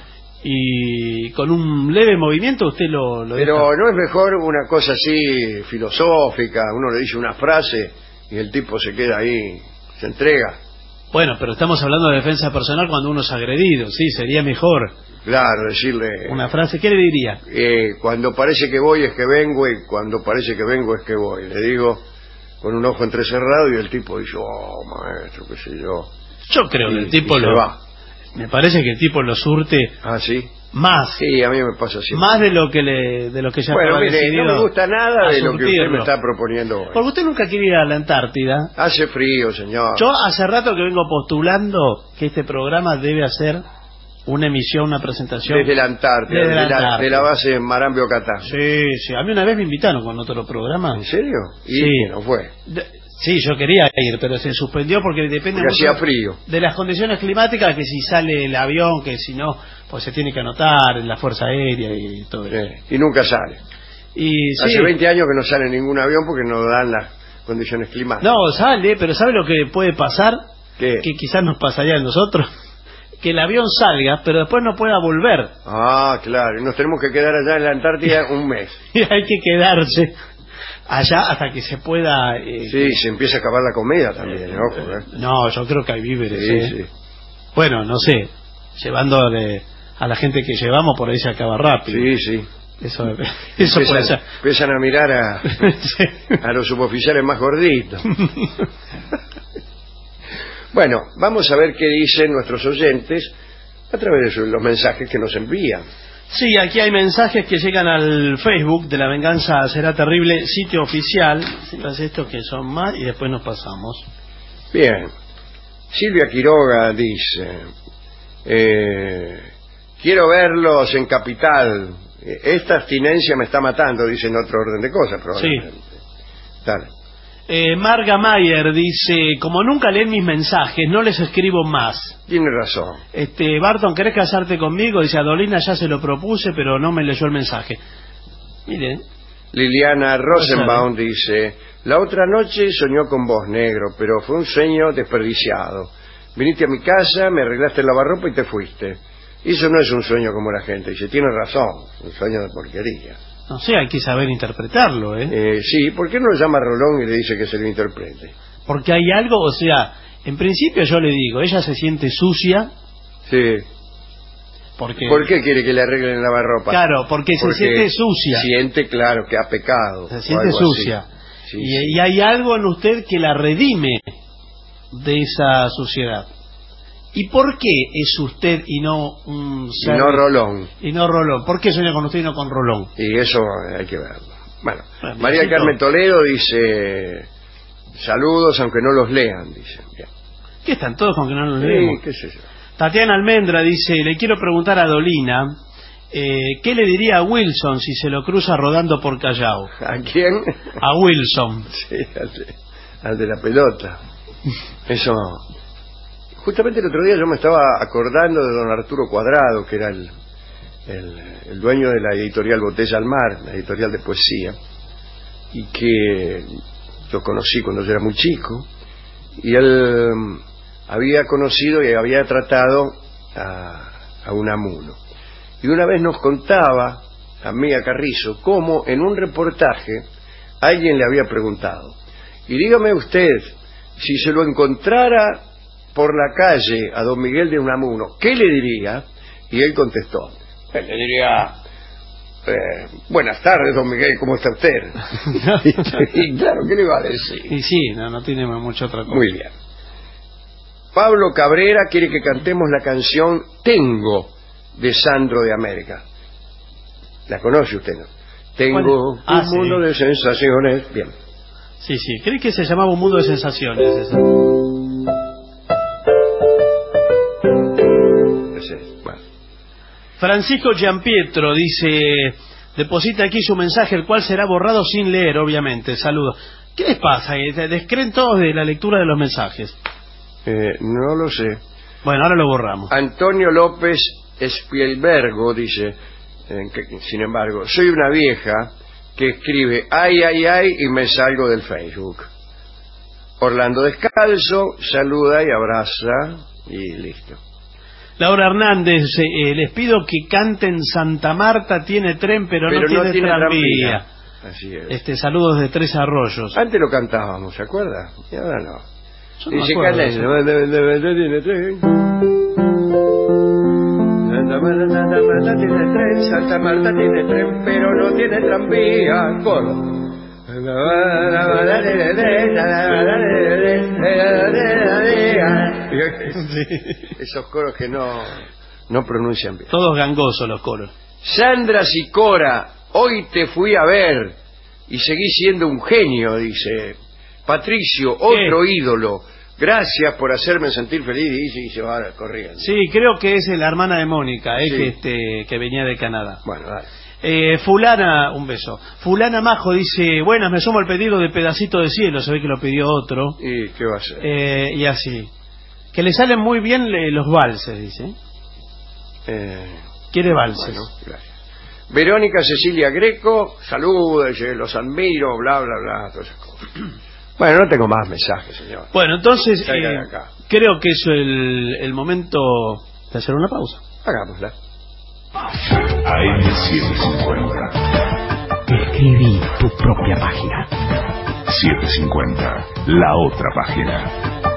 y con un leve movimiento usted lo, lo Pero deja. no es mejor una cosa así filosófica, uno le dice una frase y el tipo se queda ahí, se entrega. Bueno, pero estamos hablando de defensa personal cuando uno es agredido, sí, sería mejor. Claro, decirle, Una frase, ¿qué le diría? eh, cuando parece que voy es que vengo y cuando parece que vengo es que voy. Le digo con un ojo entrecerrado y el tipo dice, oh, maestro, qué sé yo. Yo creo que Y- el tipo y se lo... va. Me parece que el tipo lo surte Ah, sí. más, Sí, a mí me pasa así. más de lo que le, de lo que ya Bueno, estaba mire, decidido no me gusta nada a de lo que usted surtirlo. me está proponiendo hoy. Porque usted nunca quiere ir a la Antártida. Hace frío, señor. Yo hace rato que vengo postulando que este programa debe hacer una emisión, una presentación. Desde la Antártida, Desde la de, la, Antártida. de la base Marambio Catán. Sí, sí. A mí una vez me invitaron con otro programa. ¿En serio? Y Sí. no fue. De- sí, yo quería ir, pero se suspendió porque depende Porque mucho hacía frío. de las condiciones climáticas, que si sale el avión, que si no, pues se tiene que anotar en la Fuerza Aérea y todo eso. Sí, y nunca sale. Y sí, Hace veinte años que no sale ningún avión porque no dan las condiciones climáticas. no, sale, pero ¿sabe lo que puede pasar? ¿Qué? Que quizás nos pasaría a nosotros. Que el avión salga, pero después no pueda volver. Ah, claro. Y nos tenemos que quedar allá en la Antártida un mes. Y hay que quedarse allá hasta que se pueda... eh, Sí, se empieza a acabar la comida también, ojo, ¿eh? No, yo creo que hay víveres. Sí, ¿eh? sí. Bueno, no sé, llevándole a la gente que llevamos por ahí se acaba rápido. Sí, sí. Eso, eso puede ser. Empiezan, empiezan a mirar a, Sí. a los suboficiales más gorditos. Bueno, vamos a ver qué dicen nuestros oyentes a través de su- los mensajes que nos envían. Sí, aquí hay mensajes que llegan al Facebook de La Venganza Será Terrible, sitio oficial. Siempre hace estos que son más y después nos pasamos. Bien. Silvia Quiroga dice, eh, quiero verlos en Capital. Eh, Esta abstinencia me está matando, dice en otro orden de cosas, probablemente. Dale. Eh, Marga Mayer dice, como nunca leen mis mensajes, no les escribo más. Tiene razón. Este, Barton, ¿querés casarte conmigo? Dice, a Dolina ya se lo propuse, pero no me leyó el mensaje. Mire, Liliana Rosenbaum dice, la otra noche soñó con vos, negro, pero fue un sueño desperdiciado. Viniste a mi casa, me arreglaste el lavarropa y te fuiste. Y eso no es un sueño como la gente. Dice, tiene razón, un sueño de porquería. no sé, hay que saber interpretarlo, ¿eh? Eh, sí, ¿por qué no lo llama a Rolón y le dice que se lo interprete? Porque hay algo, o sea, en principio yo le digo, ella se siente sucia, Sí. porque... ¿Por qué quiere que le arreglen el lavarropa? Claro, porque se siente sucia. Siente, claro, que ha pecado. Se o siente algo sucia. así. Sí, y, sí. y hay algo en usted que la redime de esa suciedad. ¿Y por qué es usted y no un Y ser- no Rolón. y no Rolón? ¿Por qué sueña con usted y no con Rolón? Y eso hay que verlo. Bueno, Bueno, María necesito- Carmen Toledo dice, saludos aunque no los lean, dice. Bien. ¿Qué están todos con que no nos Sí, leemos? qué sé yo. Tatiana Almendra dice, le quiero preguntar a Dolina, eh, ¿qué le diría a Wilson si se lo cruza rodando por Callao? ¿A quién? A Wilson. Sí, al de, al de la pelota. Eso. Justamente el otro día yo me estaba acordando de don Arturo Cuadrado, que era el, el, el dueño de la editorial Botella al Mar, la editorial de poesía, y que yo conocí cuando yo era muy chico, y él mm, había conocido y había tratado a, a Unamuno. Y una vez nos contaba, a mí, a Carrizo, cómo en un reportaje alguien le había preguntado, y dígame usted, si se lo encontrara por la calle a don Miguel de Unamuno, ¿qué le diría? Y él contestó, él le diría, eh, buenas tardes don Miguel, ¿cómo está usted? Y claro, ¿qué le iba a decir? Y sí, no, no tiene mucha otra cosa. Muy bien. Pablo Cabrera quiere que cantemos la canción Tengo de Sandro de América. ¿La conoce usted, no? Tengo ¿Cuál? Ah, un sí. mundo de sensaciones. Bien. Sí, sí, creí que se llamaba Un Mundo de Sensaciones. esa. Ese es, bueno. Francisco Giampietro dice, deposita aquí su mensaje, el cual será borrado sin leer, obviamente. Saludos. ¿Qué les pasa? ¿Descreen todos de la lectura de los mensajes? Eh, no lo sé. Bueno, ahora lo borramos. Antonio López Spielbergo dice, eh, que, sin embargo, soy una vieja que escribe ay, ay, ay y me salgo del Facebook. Orlando Descalzo saluda y abraza y listo. Laura Hernández, eh, les pido que canten Santa Marta tiene tren pero, pero no, tiene, no tiene tranvía. tranvía. Así es. Este, saludos de Tres Arroyos. Antes lo cantábamos, ¿se acuerda? Y ahora no. Yo no Dice me acuerdo de Carles, eso. tiene tren. Santa Marta, Santa Marta tiene tren, Santa Marta tiene tren, pero no tiene tranvía. Coro. Esos coros que no, no pronuncian bien. Todos gangosos los coros. Sandra Sicora, hoy te fui a ver y seguí siendo un genio, dice. Patricio, otro ¿Qué? ídolo. Gracias por hacerme sentir feliz, dice, y se va corriendo. Sí, creo que es la hermana de Mónica, eh, Sí. que, este, que venía de Canadá. Bueno, dale. Eh, fulana, un beso. Fulana Majo dice, buenas, me sumo al pedido de Pedacito de Cielo, se ve que lo pidió otro. ¿Y qué va a hacer? Eh, y así. Que le salen muy bien eh, los valses, dice. Eh, Quiere valses. bueno, gracias. Verónica Cecilia Greco, saludos, eh, los admiro, bla, bla, bla, todas esas cosas. Bueno, no tengo más mensajes, señor. Bueno, entonces, Salga de eh, acá. creo que es el, el momento de hacer una pausa. Hagámosla. A M setecientos cincuenta. Escribí tu propia página. setecientos cincuenta. La otra página.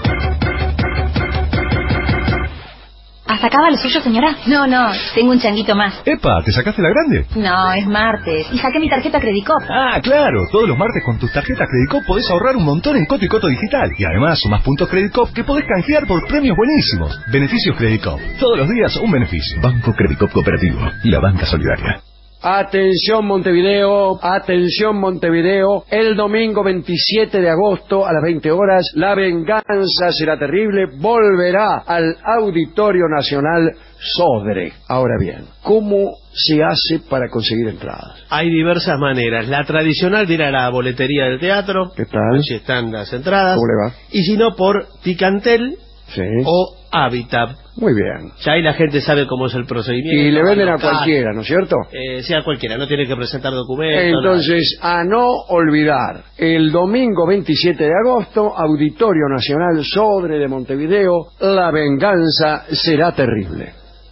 ¿Hasta acá va lo suyo, señora? No, no, tengo un changuito más. Epa, ¿te sacaste la grande? No, es martes. Y saqué mi tarjeta Credicop. Ah, claro, todos los martes con tus tarjetas Credicop podés ahorrar un montón en Coto y Coto Digital. Y además sumás puntos Credicop que podés canjear por premios buenísimos. Beneficios Credicop. Todos los días un beneficio. Banco Credicop Cooperativo. La banca solidaria. Atención Montevideo, atención Montevideo, el domingo veintisiete de agosto a las veinte horas, La Venganza Será Terrible volverá al Auditorio Nacional Sodre. Ahora bien, ¿cómo se hace para conseguir entradas? Hay diversas maneras. La tradicional de ir a la boletería del teatro, ¿Qué tal? si están las entradas, ¿Cómo le va? y si no por Ticantel Sí. o Habitat. Muy bien. Ya ahí la gente sabe cómo es el procedimiento. Y le venden a local. cualquiera, ¿no es cierto? Eh, sea cualquiera, no tiene que presentar documentos. Entonces, a no olvidar, el domingo veintisiete de agosto, Auditorio Nacional Sodre de Montevideo, La Venganza Será Terrible.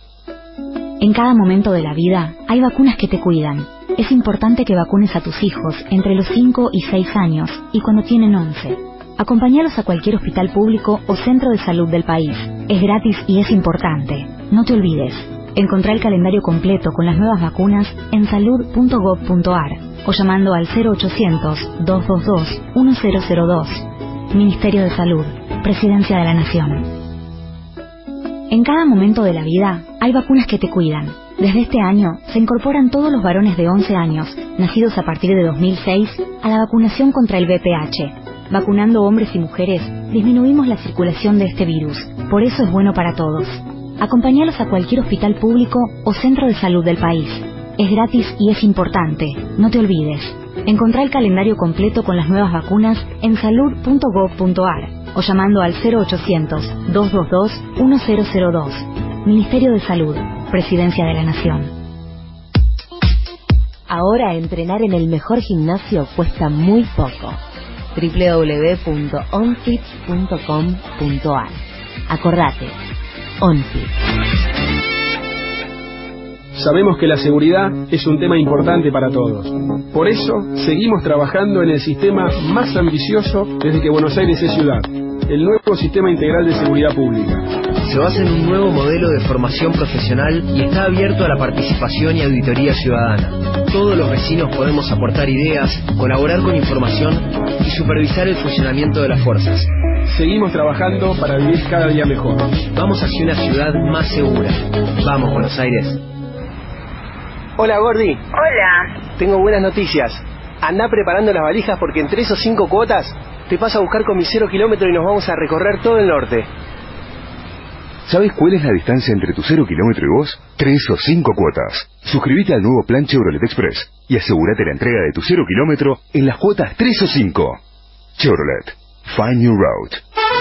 En cada momento de la vida hay vacunas que te cuidan. Es importante que vacunes a tus hijos entre los cinco y seis años y cuando tienen once. Acompáñalos a cualquier hospital público o centro de salud del país. Es gratis y es importante. No te olvides. Encontrá el calendario completo con las nuevas vacunas en salud punto gob punto ar o llamando al cero ochocientos, dos dos dos, uno cero cero dos. Ministerio de Salud, Presidencia de la Nación. En cada momento de la vida hay vacunas que te cuidan. Desde este año se incorporan todos los varones de once años, nacidos a partir de dos mil seis, a la vacunación contra el V P H. Vacunando hombres y mujeres, disminuimos la circulación de este virus. Por eso es bueno para todos. Acompáñalos a cualquier hospital público o centro de salud del país. Es gratis y es importante. No te olvides. Encontrá el calendario completo con las nuevas vacunas en salud punto gob punto ar o llamando al cero ochocientos, dos dos dos, uno cero cero dos. Ministerio de Salud, Presidencia de la Nación. Ahora entrenar en el mejor gimnasio cuesta muy poco. doble u doble u doble u punto onfit punto com punto ar. Acordate, OnFit. Sabemos que la seguridad es un tema importante para todos. Por eso, seguimos trabajando en el sistema más ambicioso desde que Buenos Aires es ciudad, el nuevo Sistema Integral de Seguridad Pública. Se basa en un nuevo modelo de formación profesional y está abierto a la participación y auditoría ciudadana. Todos los vecinos podemos aportar ideas, colaborar con información y supervisar el funcionamiento de las fuerzas. Seguimos trabajando para vivir cada día mejor. Vamos hacia una ciudad más segura. Vamos, Buenos Aires. Hola, Gordi. Hola. Tengo buenas noticias. Andá preparando las valijas porque en tres o cinco cuotas te paso a buscar con mi cero kilómetro y nos vamos a recorrer todo el norte. ¿Sabes cuál es la distancia entre tu cero kilómetro y vos? Tres o cinco cuotas. Suscríbete al nuevo plan Chevrolet Express y asegúrate la entrega de tu cero kilómetro en las cuotas tres o cinco. Chevrolet. Find your route.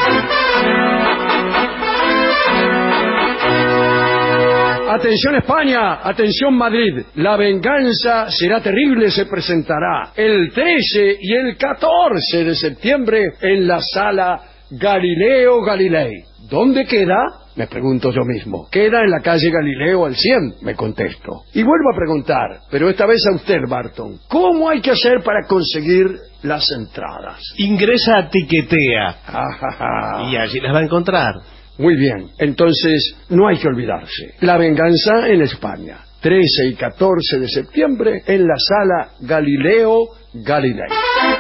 Atención España, atención Madrid, La Venganza Será Terrible se presentará el trece y el catorce de septiembre en la sala Galileo Galilei. ¿Dónde queda? Me pregunto yo mismo. Queda en la calle Galileo al cien, me contesto. Y vuelvo a preguntar, pero esta vez a usted, Barton, ¿cómo hay que hacer para conseguir las entradas? Ingresa a Tiquetea Ajaja. y allí las va a encontrar. Muy bien, entonces no hay que olvidarse. La Venganza en España, trece y catorce de septiembre en la sala Galileo Galilei.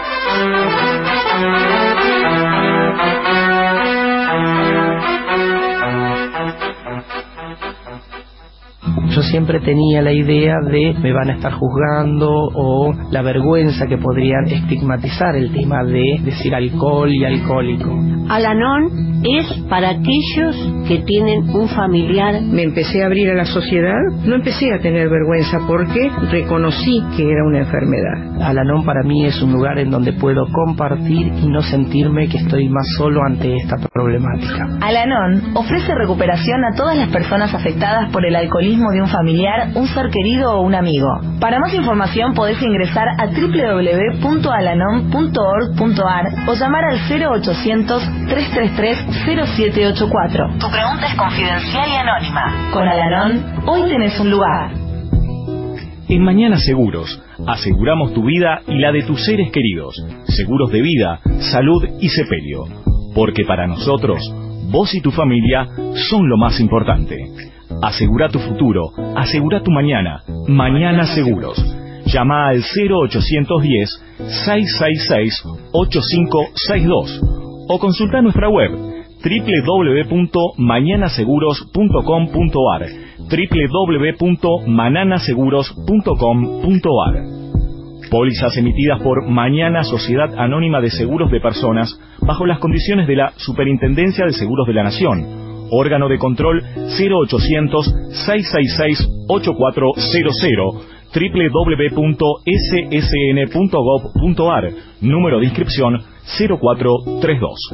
Yo siempre tenía la idea de me van a estar juzgando o la vergüenza que podrían estigmatizar el tema de decir alcohol y alcohólico. Al-Anon es para aquellos que tienen un familiar. Me empecé a abrir a la sociedad, no empecé a tener vergüenza porque reconocí que era una enfermedad. Al-Anon para mí es un lugar en donde puedo compartir y no sentirme que estoy más solo ante esta problemática. Al-Anon ofrece recuperación a todas las personas afectadas por el alcoholismo de un familiar, un ser querido o un amigo. Para más información podés ingresar a doble u doble u doble u punto alanon punto org punto a r o llamar al cero ochocientos, tres tres tres, cero siete ocho cuatro. Tu pregunta es confidencial y anónima. Con Al-Anon, hoy tenés un lugar. En Mañana Seguros, aseguramos tu vida y la de tus seres queridos. Seguros de vida, salud y sepelio. Porque para nosotros, vos y tu familia son lo más importante. Asegura tu futuro, asegura tu mañana. Mañana Seguros. Llama al cero ochocientos diez, seiscientos sesenta y seis, ochenta y cinco sesenta y dos o consulta nuestra web doble u doble u doble u punto mañana seguros punto com punto a r doble u doble u doble u punto manana seguros punto com punto a r. Pólizas emitidas por Mañana Sociedad Anónima de Seguros de Personas bajo las condiciones de la Superintendencia de Seguros de la Nación. Órgano de control cero ochocientos, seiscientos sesenta y seis, ochenta y cuatro cero cero, doble u doble u doble u punto s s n punto gov punto a r, número de inscripción cero cuatro treinta y dos.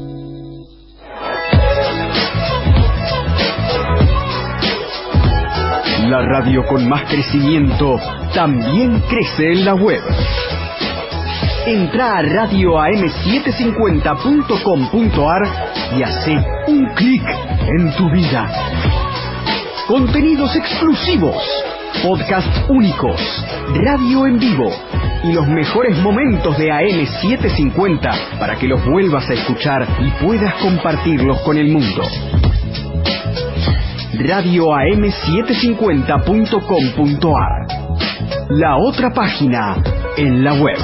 La radio con más crecimiento también crece en la web. Entra a radio a m setecientos cincuenta punto com punto a r y hace un clic en tu vida. Contenidos exclusivos, podcasts únicos, radio en vivo y los mejores momentos de A M setecientos cincuenta para que los vuelvas a escuchar y puedas compartirlos con el mundo. radio a m setecientos cincuenta punto com punto a r, la otra página en la web.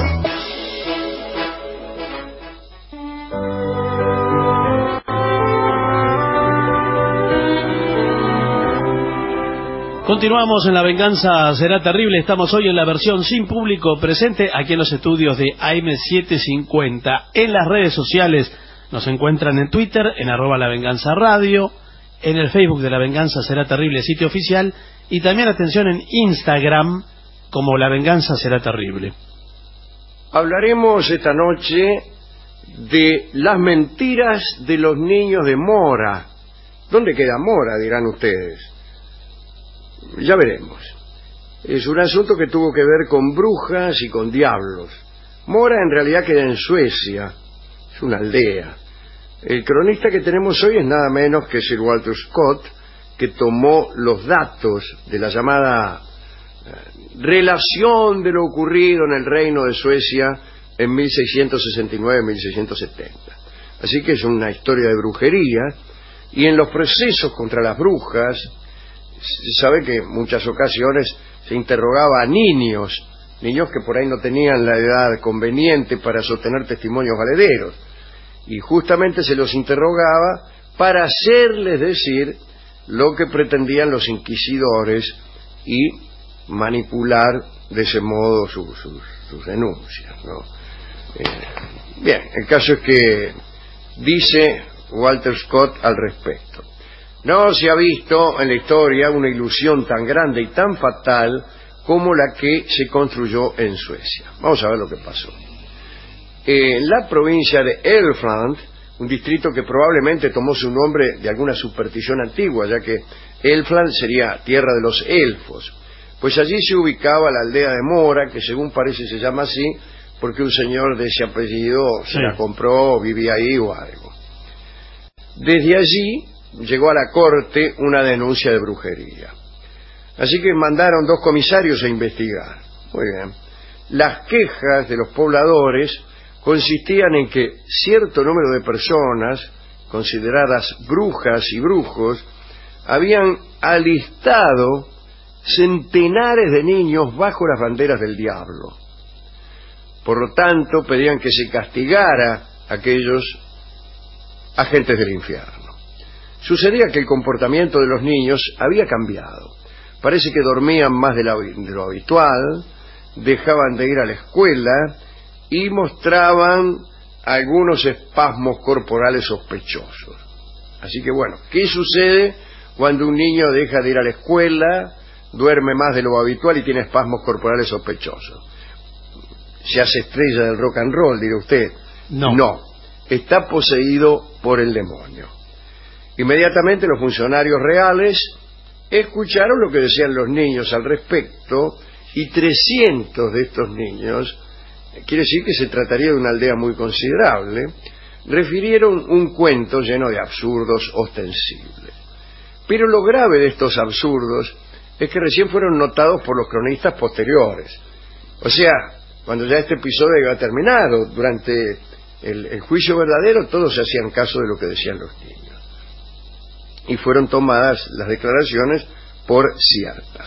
Continuamos en La Venganza Será Terrible. Estamos hoy en la versión sin público presente aquí en los estudios de A M setecientos cincuenta. En las redes sociales nos encuentran en Twitter, en arroba La Venganza Radio, en el Facebook de La Venganza Será Terrible, sitio oficial, y también, atención, en Instagram como La Venganza Será Terrible. Hablaremos esta noche de las mentiras de los niños de Mora. ¿Dónde queda Mora?, dirán ustedes. Ya veremos. Es un asunto que tuvo que ver con brujas y con diablos. Mora en realidad queda en Suecia. Es una aldea. El cronista que tenemos hoy es nada menos que Sir Walter Scott, que tomó los datos de la llamada relación de lo ocurrido en el reino de Suecia en mil seiscientos sesenta y nueve a mil seiscientos setenta. Así que es una historia de brujería, y en los procesos contra las brujas se sabe que en muchas ocasiones se interrogaba a niños, niños que por ahí no tenían la edad conveniente para sostener testimonios valederos, y justamente se los interrogaba para hacerles decir lo que pretendían los inquisidores y manipular de ese modo sus, sus, sus denuncias, ¿no? Eh, bien, el caso es que dice Walter Scott al respecto: No se ha visto en la historia una ilusión tan grande y tan fatal como la que se construyó en Suecia. Vamos a ver lo que pasó. En la provincia de Elfland, un distrito que probablemente tomó su nombre de alguna superstición antigua, ya que Elfland sería tierra de los elfos, pues allí se ubicaba la aldea de Mora, que según parece se llama así, porque un señor de ese apellido se la compró, vivía ahí o algo. Desde allí llegó a la corte una denuncia de brujería. Así que mandaron dos comisarios a investigar. Muy bien. Las quejas de los pobladores consistían en que cierto número de personas, consideradas brujas y brujos, habían alistado centenares de niños bajo las banderas del diablo. Por lo tanto, pedían que se castigara a aquellos agentes del infierno. Sucedía que el comportamiento de los niños había cambiado. Parece que dormían más de, la, de lo habitual, dejaban de ir a la escuela y mostraban algunos espasmos corporales sospechosos. Así que bueno, ¿qué sucede cuando un niño deja de ir a la escuela, duerme más de lo habitual y tiene espasmos corporales sospechosos? ¿Se hace estrella del rock and roll, dirá usted? No. No, está poseído por el demonio. Inmediatamente los funcionarios reales escucharon lo que decían los niños al respecto, y trescientos de estos niños, quiere decir que se trataría de una aldea muy considerable, refirieron un cuento lleno de absurdos ostensibles. Pero lo grave de estos absurdos es que recién fueron notados por los cronistas posteriores. O sea, cuando ya este episodio había terminado, durante el, el juicio verdadero, todos se hacían caso de lo que decían los niños. Y fueron tomadas las declaraciones por ciertas.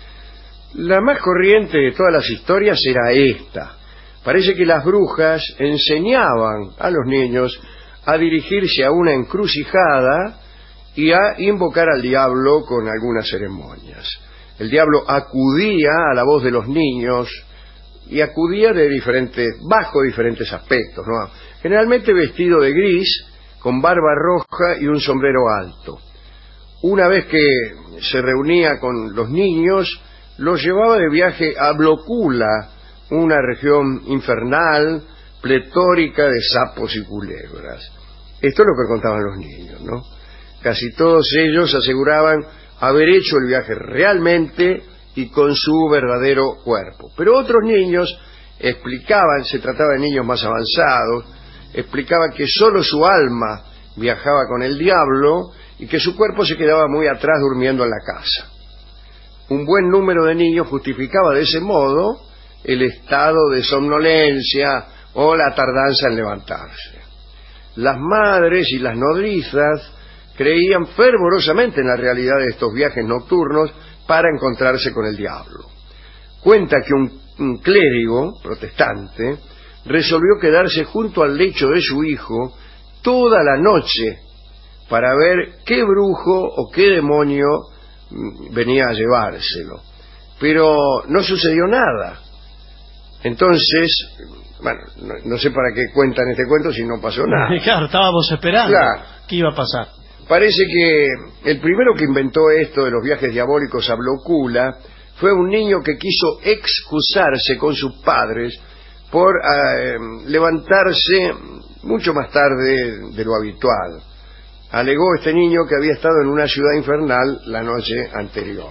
La más corriente de todas las historias era esta. Parece que las brujas enseñaban a los niños a dirigirse a una encrucijada y a invocar al diablo con algunas ceremonias. El diablo acudía a la voz de los niños y acudía de diferentes, bajo diferentes aspectos, ¿no? Generalmente vestido de gris, con barba roja y un sombrero alto. Una vez que se reunía con los niños, los llevaba de viaje a Blocula, una región infernal, pletórica de sapos y culebras. Esto es lo que contaban los niños, ¿no? Casi todos ellos aseguraban haber hecho el viaje realmente y con su verdadero cuerpo. Pero otros niños explicaban, se trataba de niños más avanzados, explicaban que solo su alma viajaba con el diablo y que su cuerpo se quedaba muy atrás durmiendo en la casa. Un buen número de niños justificaba de ese modo el estado de somnolencia o la tardanza en levantarse. Las madres y las nodrizas creían fervorosamente en la realidad de estos viajes nocturnos para encontrarse con el diablo. Cuenta que un, un clérigo protestante resolvió quedarse junto al lecho de su hijo toda la noche para ver qué brujo o qué demonio venía a llevárselo. Pero no sucedió nada. Entonces, bueno, no, no sé para qué cuentan este cuento si no pasó nada. Claro, estábamos esperando. Claro. ¿Qué iba a pasar? Parece que el primero que inventó esto de los viajes diabólicos a Blocula fue un niño que quiso excusarse con sus padres por eh, levantarse mucho más tarde de lo habitual. Alegó este niño que había estado en una ciudad infernal la noche anterior.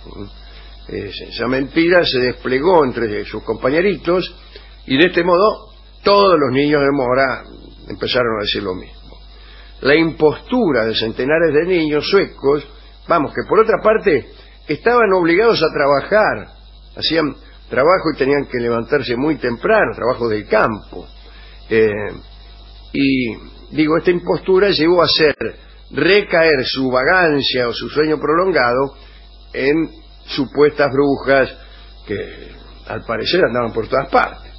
Esa mentira se desplegó entre sus compañeritos y de este modo todos los niños de Mora empezaron a decir lo mismo. La impostura de centenares de niños suecos, vamos, que por otra parte estaban obligados a trabajar, hacían trabajo y tenían que levantarse muy temprano, trabajo del campo. Eh, y digo, esta impostura llevó a hacer recaer su vagancia o su sueño prolongado en supuestas brujas que al parecer andaban por todas partes.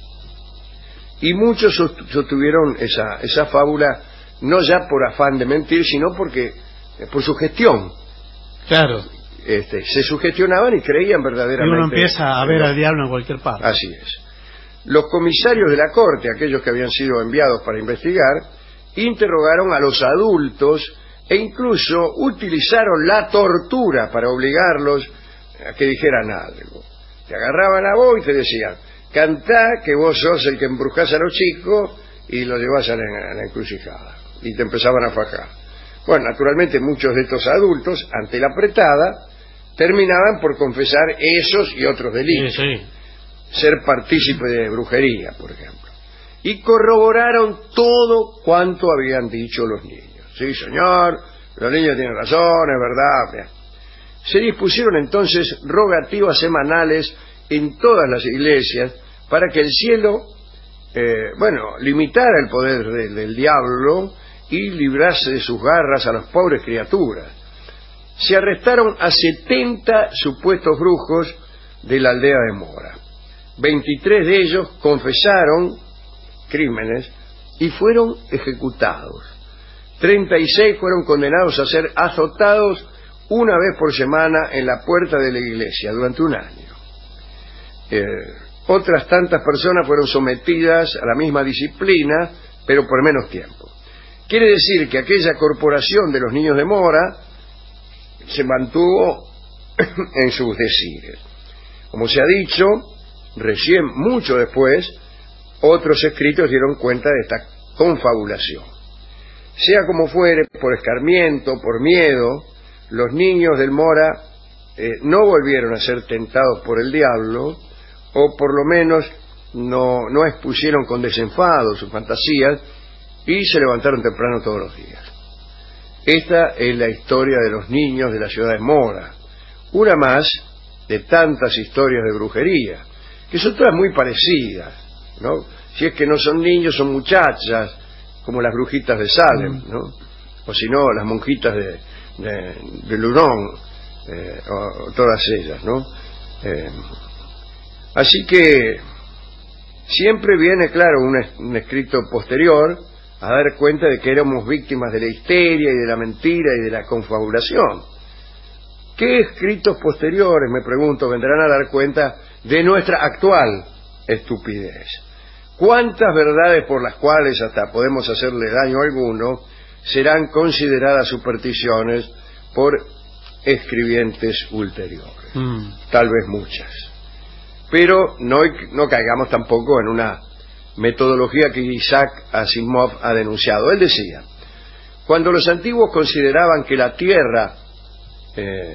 Y muchos sostuvieron esa, esa fábula no ya por afán de mentir, sino porque por sugestión. Claro. Este, se sugestionaban y creían verdaderamente. Y uno empieza a ver al diablo en cualquier parte. Así es. Los comisarios de la corte, aquellos que habían sido enviados para investigar, interrogaron a los adultos e incluso utilizaron la tortura para obligarlos a que dijeran algo. Te agarraban a vos y te decían, cantá que vos sos el que embrujás a los chicos y los llevás a la, a la encrucijada. Y te empezaban a fajar. Bueno, naturalmente muchos de estos adultos, ante la apretada, terminaban por confesar esos y otros delitos. Sí, sí. Ser partícipe de brujería, por ejemplo. Y corroboraron todo cuanto habían dicho los niños. Sí, señor, los niños tienen razón, es verdad. Se dispusieron entonces rogativas semanales en todas las iglesias para que el cielo, eh, bueno, limitara el poder de, del diablo y librase de sus garras a las pobres criaturas. Se arrestaron a setenta supuestos brujos de la aldea de Mora. veintitrés de ellos confesaron crímenes y fueron ejecutados. treinta y seis fueron condenados a ser azotados una vez por semana en la puerta de la iglesia durante un año. Eh, otras tantas personas fueron sometidas a la misma disciplina, pero por menos tiempo. Quiere decir que aquella corporación de los niños de Mora se mantuvo en sus decires. Como se ha dicho, recién, mucho después, otros escritos dieron cuenta de esta confabulación. Sea como fuere, por escarmiento, por miedo, los niños del Mora eh, no volvieron a ser tentados por el diablo, o por lo menos no, no expusieron con desenfado sus fantasías y se levantaron temprano todos los días. Esta es la historia de los niños de la ciudad de Mora, una más de tantas historias de brujería, que son todas muy parecidas, ¿no? Si es que no son niños, son muchachas, como las brujitas de Salem, ¿no? O si no, las monjitas de, de, de Lurón, eh, o, o todas ellas, ¿no? Eh, así que siempre viene, claro, un, un escrito posterior a dar cuenta de que éramos víctimas de la histeria y de la mentira y de la confabulación. ¿Qué escritos posteriores, me pregunto, vendrán a dar cuenta de nuestra actual estupidez? ¿Cuántas verdades por las cuales hasta podemos hacerle daño a alguno serán consideradas supersticiones por escribientes ulteriores? Mm. Tal vez muchas. Pero no, no caigamos tampoco en una metodología que Isaac Asimov ha denunciado. Él decía, cuando los antiguos consideraban que la Tierra eh,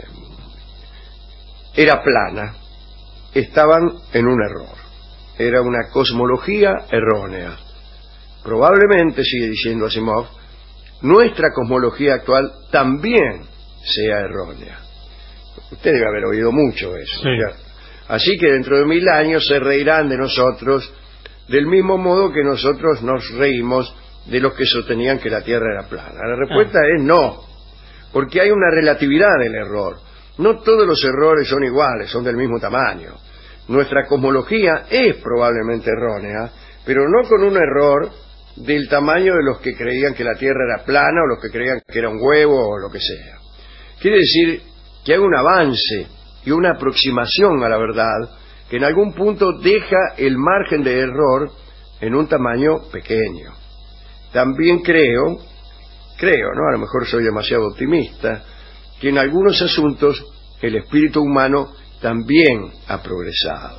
era plana, estaban en un error. Era una cosmología errónea. Probablemente, sigue diciendo Asimov, nuestra cosmología actual también sea errónea. Usted debe haber oído mucho eso. Sí. Así que dentro de mil años se reirán de nosotros del mismo modo que nosotros nos reímos de los que sostenían que la Tierra era plana. La respuesta ah. es no, porque hay una relatividad del error. No todos los errores son iguales, son del mismo tamaño. Nuestra cosmología es probablemente errónea, pero no con un error del tamaño de los que creían que la Tierra era plana o los que creían que era un huevo o lo que sea. Quiere decir que hay un avance y una aproximación a la verdad que en algún punto deja el margen de error en un tamaño pequeño. También creo, creo, ¿no? A lo mejor soy demasiado optimista, que en algunos asuntos el espíritu humano también ha progresado.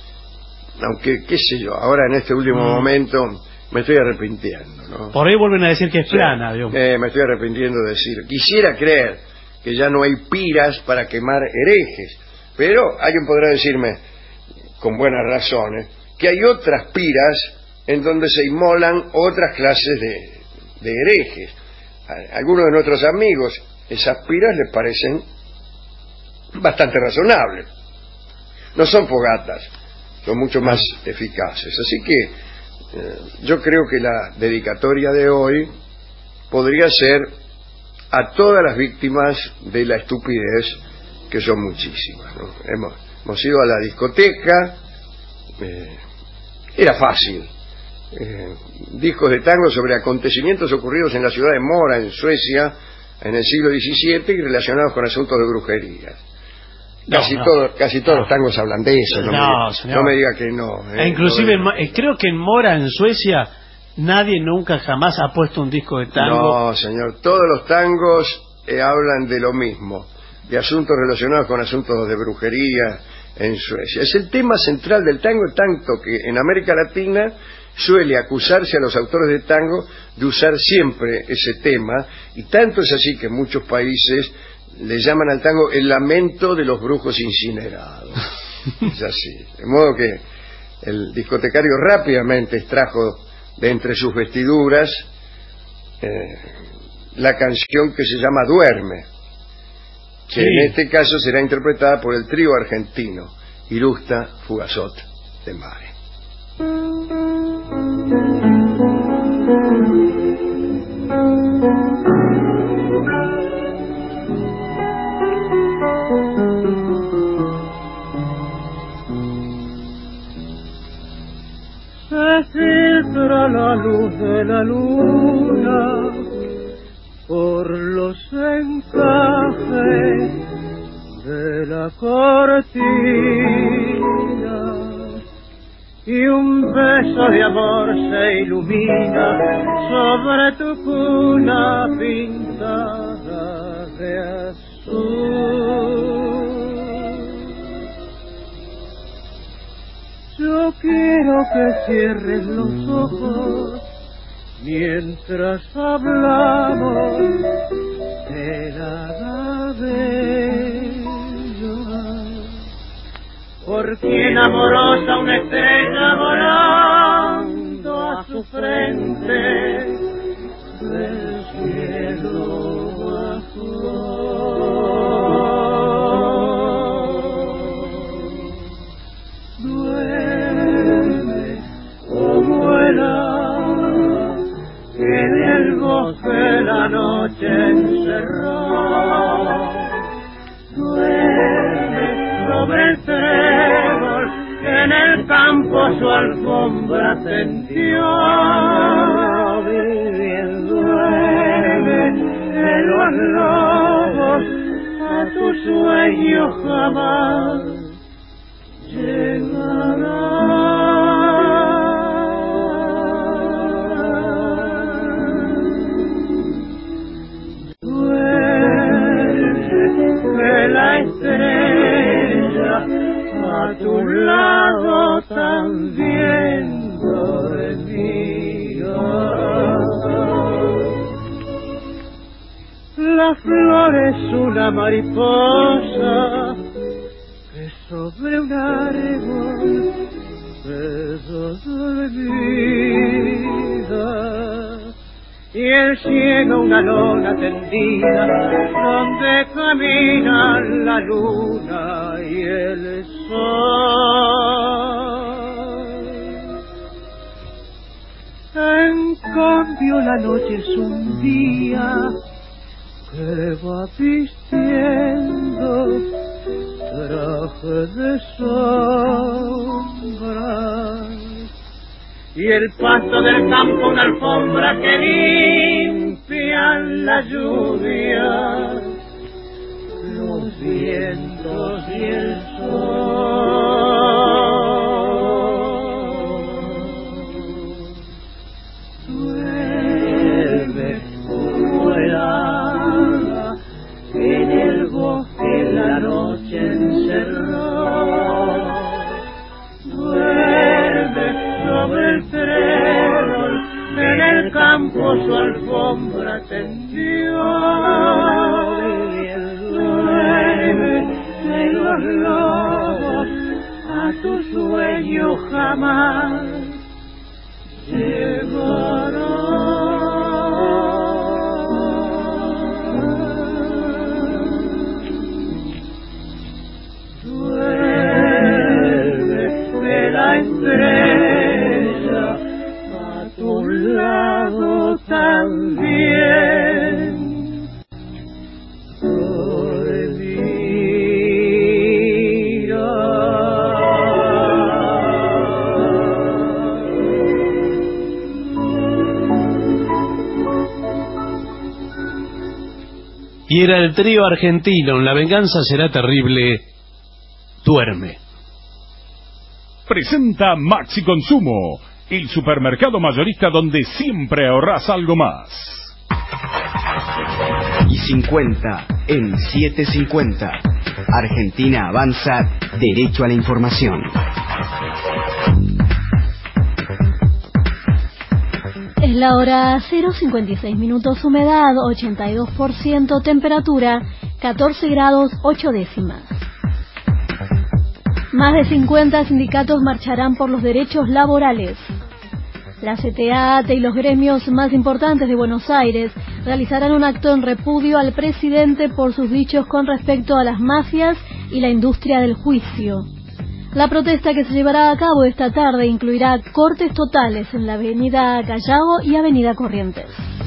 Aunque, qué sé yo, ahora en este último mm. momento me estoy arrepintiendo, ¿no? Por ahí vuelven a decir que es plana, sí, eh, me estoy arrepintiendo de decir, quisiera creer que ya no hay piras para quemar herejes, pero alguien podrá decirme, con buenas razones, que hay otras piras en donde se inmolan otras clases de, de herejes. A algunos de nuestros amigos esas piras les parecen bastante razonables. No son fogatas, son mucho más eficaces. Así que eh, yo creo que la dedicatoria de hoy podría ser a todas las víctimas de la estupidez, que son muchísimas, ¿no? Hemos, hemos ido a la discoteca, eh, era fácil, eh, discos de tango sobre acontecimientos ocurridos en la ciudad de Mora, en Suecia, en el siglo diecisiete y relacionados con asuntos de brujería. Casi, no, no, todo, casi todos no. los tangos hablan de eso. No, no, me, diga, no me diga que no. Eh, e inclusive, no, en, creo que en Mora, en Suecia, nadie nunca jamás ha puesto un disco de tango. No, señor, todos los tangos eh, hablan de lo mismo, de asuntos relacionados con asuntos de brujería en Suecia. Es el tema central del tango, tanto que en América Latina suele acusarse a los autores de tango de usar siempre ese tema, y tanto es así que en muchos países le llaman al tango el lamento de los brujos incinerados. Es así. De modo que el discotecario rápidamente extrajo de entre sus vestiduras eh, la canción que se llama Duerme, que sí, en este caso será interpretada por el trío argentino Irusta Fugazot de Mare. Se filtra la luz de la luna por los encajes de la cortina, y un beso de amor se ilumina sobre tu cuna pintada de azul. Yo quiero que cierres los ojos mientras hablamos de la bella, porque amorosa una estrella volando a su frente del cielo bajó. Duerme como el agua que del bosque la noche encerró. Duerme sobre el trébol que en el campo su alfombra tendió. Duerme de los lobos a tu sueño jamás llegará. Que la estrella a tu lado también dormía. La flor es una mariposa que sobre un árbol quedó dormida, y el cielo una lona tendida donde caminan la luna y el sol. En cambio la noche es un día que va vistiendo traje de sombras, y el pasto del campo una alfombra que limpia la lluvia, los vientos y el sol. Duerme como el hada en el bosque la noche encerró. Duerme sobre el trébol en el campo su alfombra tendió. Duerme de los lobos a tu sueño jamás llegará. La estrella a tu lado también dormirá. Y era el trío argentino, La venganza será terrible, Duerme. Presenta Maxi Consumo, el supermercado mayorista donde siempre ahorrás algo más. Y cincuenta en setecientos cincuenta. Argentina avanza derecho a la información. Es la hora cero cincuenta y seis minutos, humedad ochenta y dos por ciento, temperatura catorce grados ocho décimas. Más de cincuenta sindicatos marcharán por los derechos laborales. La C T A, A T E y los gremios más importantes de Buenos Aires realizarán un acto en repudio al presidente por sus dichos con respecto a las mafias y la industria del juicio. La protesta que se llevará a cabo esta tarde incluirá cortes totales en la avenida Callao y avenida Corrientes.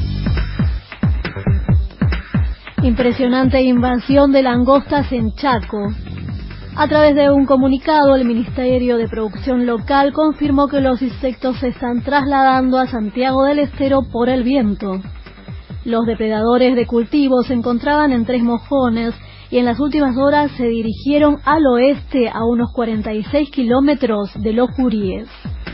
Impresionante invasión de langostas en Chaco. A través de un comunicado, el Ministerio de Producción Local confirmó que los insectos se están trasladando a Santiago del Estero por el viento. Los depredadores de cultivos se encontraban en Tres Mojones y en las últimas horas se dirigieron al oeste a unos cuarenta y seis kilómetros de Los Curíes.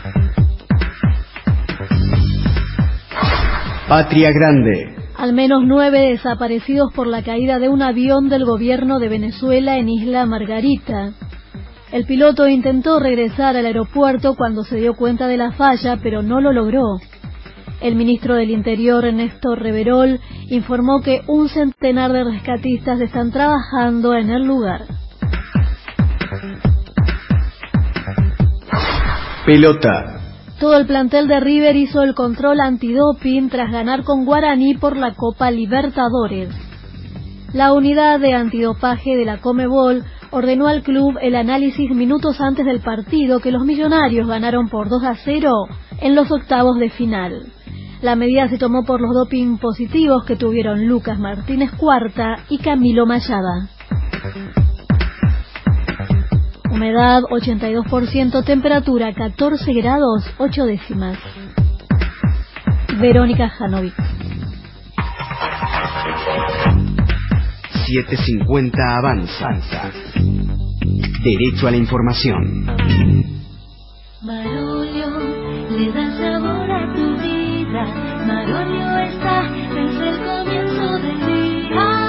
Patria Grande. Al menos nueve desaparecidos por la caída de un avión del gobierno de Venezuela en Isla Margarita. El piloto intentó regresar al aeropuerto cuando se dio cuenta de la falla, pero no lo logró. El ministro del Interior, Ernesto Reverol, informó que un centenar de rescatistas están trabajando en el lugar. Pelota. Todo el plantel de River hizo el control antidoping tras ganar con Guaraní por la Copa Libertadores. La unidad de antidopaje de la Conmebol ordenó al club el análisis minutos antes del partido que los millonarios ganaron por dos a cero en los octavos de final. La medida se tomó por los doping positivos que tuvieron Lucas Martínez Cuarta y Camilo Mayada. Humedad ochenta y dos por ciento, temperatura catorce grados ocho décimas. Verónica Janovic. setecientos cincuenta avanza. Derecho a la información. Marolio le da sabor a tu vida. Marolio está desde el comienzo del día.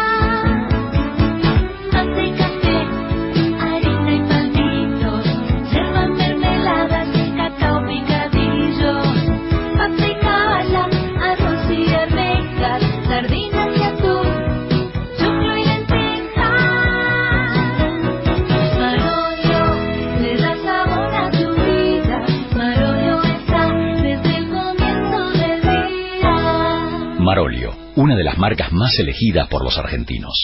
Marolio, una de las marcas más elegidas por los argentinos.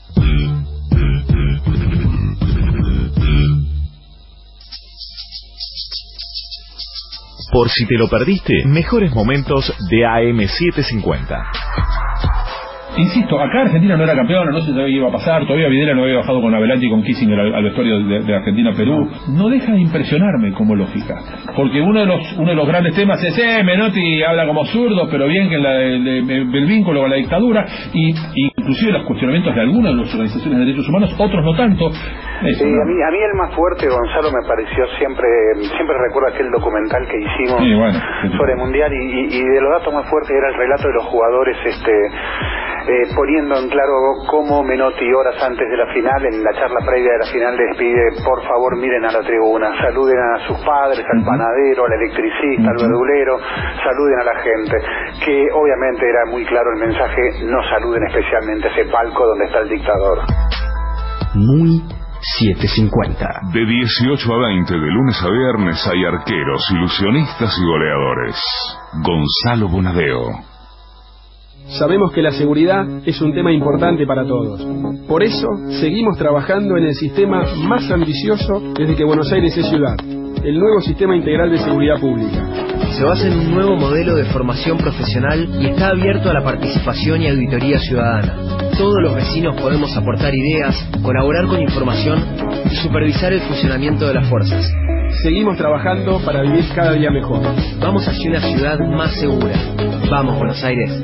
Por si te lo perdiste, mejores momentos de A M setecientos cincuenta. Insisto, acá Argentina no era campeona, no se sabía qué iba a pasar, todavía Videla no había bajado con Abelanti y con Kissinger al, al vestuario de, de Argentina-Perú. No deja de impresionarme como lógica, porque uno de los uno de los grandes temas es, eh, Menotti habla como zurdo, pero bien que en la de, de, de, el vínculo con la dictadura, y, y inclusive los cuestionamientos de algunas de las organizaciones de derechos humanos, otros no tanto. Eso, sí, ¿no? a, mí, a mí el más fuerte, Gonzalo, me pareció siempre, siempre recuerdo aquel documental que hicimos sí, bueno, sobre el Mundial, y, y, y de los datos más fuertes era el relato de los jugadores, este eh, poniendo en claro cómo Menotti horas antes de la final, en la charla previa de la final, les pide, por favor miren a la tribuna, saluden a sus padres, al panadero, al electricista, al verdulero, saluden a la gente, que obviamente era muy claro el mensaje, no saluden especialmente a ese palco donde está el dictador. Muy setecientos cincuenta. De dieciocho a veinte, de lunes a viernes, hay arqueros, ilusionistas y goleadores. Gonzalo Bonadeo. Sabemos que la seguridad es un tema importante para todos. Por eso, seguimos trabajando en el sistema más ambicioso desde que Buenos Aires es ciudad, el nuevo Sistema Integral de Seguridad Pública. Se basa en un nuevo modelo de formación profesional y está abierto a la participación y auditoría ciudadana. Todos los vecinos podemos aportar ideas, colaborar con información y supervisar el funcionamiento de las fuerzas. Seguimos trabajando para vivir cada día mejor. Vamos hacia una ciudad más segura. Vamos, Buenos Aires.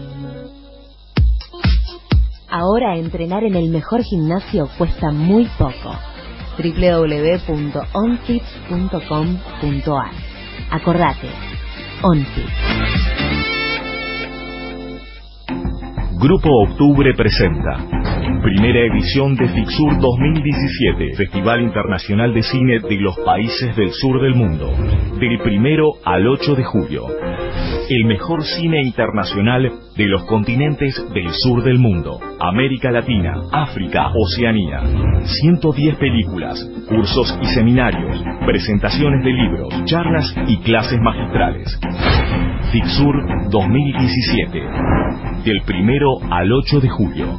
Ahora entrenar en el mejor gimnasio cuesta muy poco. doble u doble u doble u punto onfit punto com punto a r. Acordate, OnFit. Grupo Octubre presenta primera edición de Fixur dos mil diecisiete, Festival Internacional de Cine de los Países del Sur del Mundo, del primero al ocho de julio. El mejor cine internacional de los continentes del sur del mundo, América Latina, África, Oceanía. ciento diez películas, cursos y seminarios, presentaciones de libros, charlas y clases magistrales. Fixur dos mil diecisiete, del primero al ocho de julio.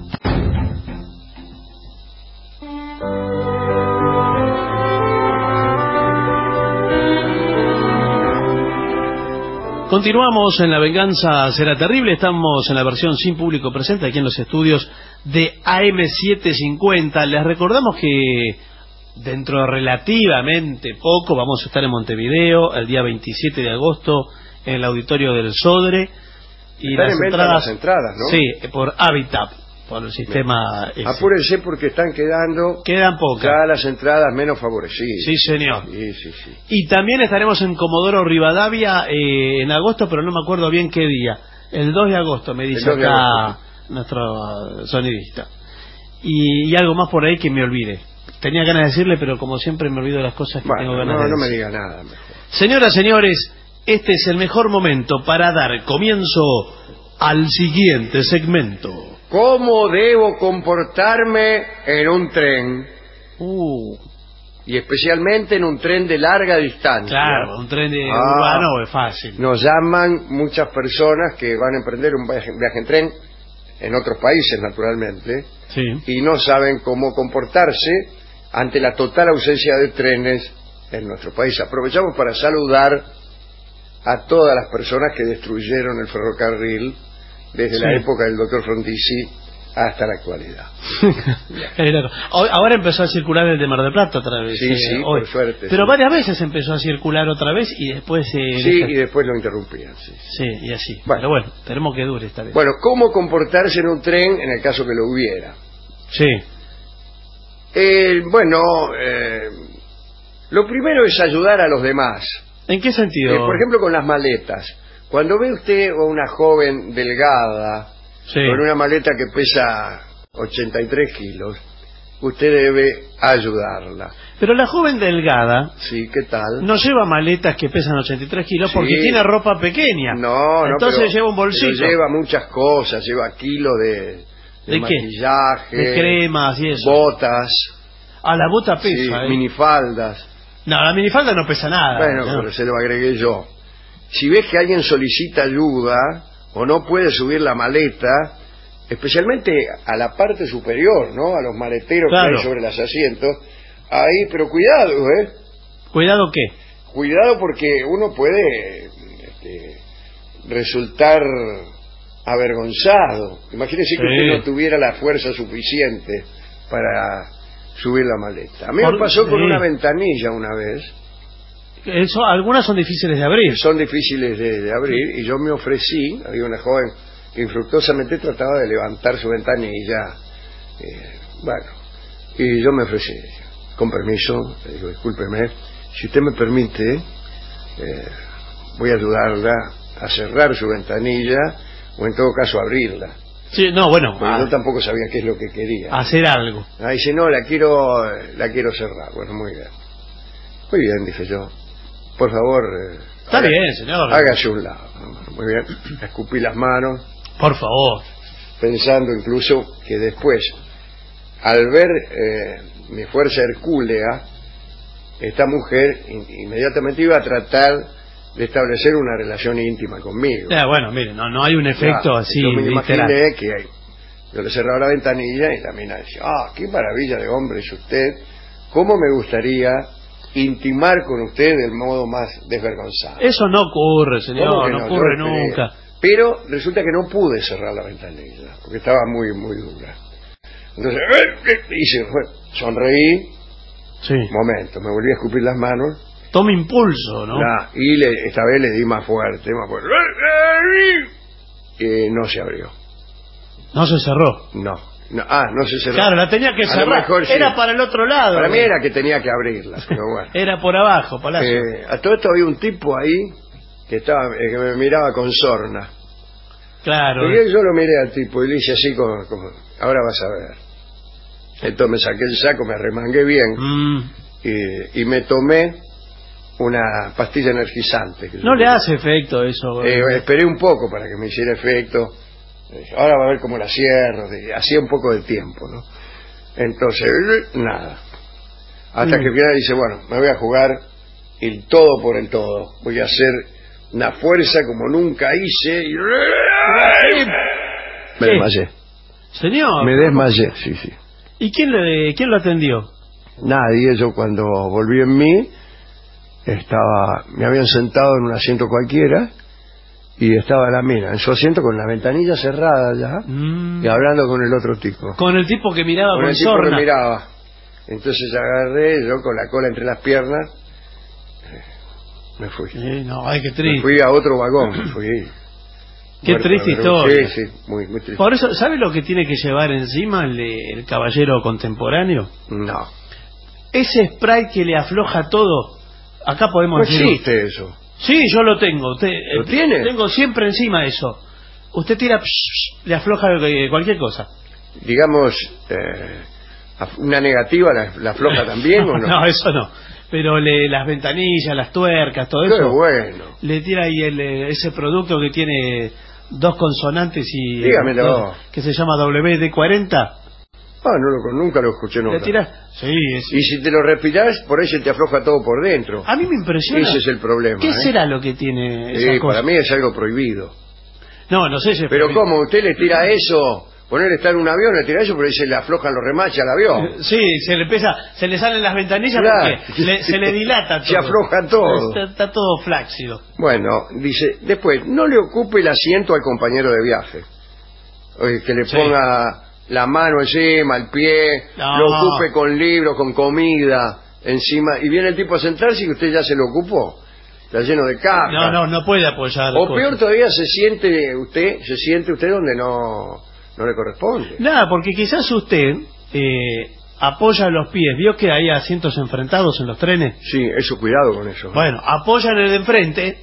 Continuamos en La Venganza Será Terrible. Estamos en la versión sin público presente aquí en los estudios de A M setecientos cincuenta. Les recordamos que dentro de relativamente poco vamos a estar en Montevideo el día veintisiete de agosto en el auditorio del Sodre. Y están las en entradas, las entradas, ¿no? Sí, por Habitat, por el sistema ese. Apúrense porque están quedando Quedan pocas. ya las entradas menos favorecidas. Sí, señor. Sí, sí, sí. Y también estaremos en Comodoro Rivadavia eh, en agosto, pero no me acuerdo bien qué día. El dos de agosto, me dice acá nuestro sonidista. Y, y algo más por ahí que me olvide. Tenía ganas de decirle, pero como siempre me olvido de las cosas que bueno, tengo ganas no, de no decir. me diga nada mejor. Señoras, señores, este es el mejor momento para dar comienzo al siguiente segmento. ¿Cómo debo comportarme en un tren? Uh. Y especialmente en un tren de larga distancia. Claro, un tren de ah, urbano es fácil. Nos llaman muchas personas que van a emprender un viaje, viaje en tren, en otros países naturalmente, sí. Y no saben cómo comportarse ante la total ausencia de trenes en nuestro país. Aprovechamos para saludar a todas las personas que destruyeron el ferrocarril desde sí. la época del doctor Frondizi hasta la actualidad. Ahora empezó a circular el de Mar del Plata otra vez. Sí, eh, sí, hoy. por suerte. Pero sí. varias veces empezó a circular otra vez y después... Eh, sí, deja... y después lo interrumpían. Sí, sí y así. Bueno. Pero bueno, esperemos que dure esta vez. Bueno, ¿cómo comportarse en un tren en el caso que lo hubiera? Sí. Eh, bueno, eh, lo primero es ayudar a los demás. ¿En qué sentido? Eh, por ejemplo, con las maletas. Cuando ve usted a una joven delgada, sí. con una maleta que pesa ochenta y tres kilos, usted debe ayudarla. Pero la joven delgada... Sí, ¿qué tal? No lleva maletas que pesan ochenta y tres kilos sí. porque tiene ropa pequeña. No, no. Entonces pero, lleva un bolsito. Pero lleva muchas cosas, lleva kilos de, de, ¿De maquillaje, qué? De cremas y eso. Botas. Ah, la bota pesa. Sí, ¿eh? minifaldas. No, la minifalda no pesa nada. Bueno, no. pero se lo agregué yo. Si ves que alguien solicita ayuda o no puede subir la maleta, especialmente a la parte superior, ¿no? A los maleteros claro. que hay sobre los asientos, ahí, pero cuidado, ¿eh? ¿Cuidado qué? Cuidado porque uno puede este, resultar avergonzado. Imagínese que sí. usted no tuviera la fuerza suficiente para subir la maleta. A mí Por, me pasó con sí. una ventanilla una vez. Eso, algunas son difíciles de abrir. Son difíciles de, de abrir y yo me ofrecí, había una joven que infructuosamente trataba de levantar su ventanilla. Eh, bueno, y yo me ofrecí, con permiso, le digo, discúlpeme, si usted me permite, eh, voy a ayudarla a cerrar su ventanilla o en todo caso abrirla. Sí, no, bueno. Porque ah, yo tampoco sabía qué es lo que quería. Hacer algo. Ah, dice, no, la quiero, la quiero cerrar. Bueno, muy bien. Muy bien, dije yo. Por favor, eh, está haga, bien, señor. Hágase un lado. Muy bien. Escupí las manos. Por favor. Pensando incluso que después, al ver eh, mi fuerza hercúlea, esta mujer in inmediatamente iba a tratar de establecer una relación íntima conmigo. Ya, bueno, mire, no, no hay un efecto ya, así. Yo me literal. imaginé que hay, yo le cerraba la ventanilla y la mina decía, ah, qué maravilla de hombre es usted, cómo me gustaría intimar con usted del modo más desvergonzado. Eso no ocurre, señor, no, no ocurre nunca. Pero resulta que no pude cerrar la ventanilla, porque estaba muy, muy dura. Entonces, hice, bueno, sonreí, sí. momento, me volví a escupir las manos. Toma impulso, ¿no? Nah, y le, esta vez le di más fuerte, más fuerte. Y no se abrió. ¿No se cerró? No. No, ah, no se cerró. Claro, la tenía que A lo cerrar. mejor sí. Era para el otro lado. Para mí era que tenía que abrirla, pero bueno. Era por abajo, Palacio. Eh, a todo esto había un tipo ahí que estaba eh, que me miraba con sorna. Claro. Y yo lo miré al tipo y le hice así como, como ahora vas a ver. Entonces me saqué el saco, me remangué bien Mm. y, y me tomé una pastilla energizante. que No yo- le hace efecto eso. Eh, esperé un poco para que me hiciera efecto. Eh, Ahora va a ver cómo la cierro. de- Hacía un poco de tiempo, ¿no? Entonces, eh, nada. Hasta Mm. que al final dice, bueno, me voy a jugar el todo por el todo. Voy a hacer una fuerza como nunca hice y... Me ¿Qué? desmayé. Señor. Me desmayé, sí, sí. ¿Y quién, le, quién lo atendió? Nadie, yo cuando volví en mí, estaba, me habían sentado en un asiento cualquiera y estaba la mina en su asiento con la ventanilla cerrada ya Mm. y hablando con el otro tipo. Con el tipo que miraba Con con el tipo sorna. que miraba. Entonces agarré, yo con la cola entre las piernas, eh, me fui. Eh, no, ay, qué Me triste. fui a otro vagón, me fui. Qué Muerto triste de vergüenza. historia. Sí, sí, muy, muy triste. Por eso, ¿sabe lo que tiene que llevar encima el, el caballero contemporáneo? No. Ese spray que le afloja todo. Acá podemos No decir... existe eso. Sí, yo lo tengo. Usted, ¿Lo eh, tiene? Tengo siempre encima eso. Usted tira, psh, psh, le afloja eh, cualquier cosa. Digamos, eh, af- una negativa la, la afloja también o no. No, eso no. Pero le, las ventanillas, las tuercas, todo Qué eso. bueno. Le tira ahí el, eh, ese producto que tiene dos consonantes y... Dígamelo. dos- que se llama W D cuarenta. Ah, no lo, nunca lo escuché nunca. Le tira... Sí, es... Y si te lo respirás, por ahí se te afloja todo por dentro. A mí me impresiona. Ese es el problema. ¿Qué ¿eh? será lo que tiene esa Sí, cosa? para mí es algo prohibido. No, no sé si es Pero prohibido. ¿cómo? Usted le tira eso, poner estar en un avión, le tira eso, pero ahí se le aflojan los remaches al avión. Sí, se le empieza, se le salen las ventanillas Claro. porque le- se le dilata todo. Se afloja todo. Está, está todo flácido. Bueno, dice, después, no le ocupe el asiento al compañero de viaje. Oye, que le Sí. ponga la mano encima, el pie, No. lo ocupe con libros, con comida encima, y viene el tipo a sentarse y usted ya se lo ocupó. Está lleno de cajas. No, no, no puede apoyar. O cosas. peor todavía, se siente usted, se siente usted donde no, no le corresponde. Nada, porque quizás usted eh, apoya los pies. ¿Vio que hay asientos enfrentados en los trenes? Sí, eso, cuidado con eso. Bueno, apoya en el de enfrente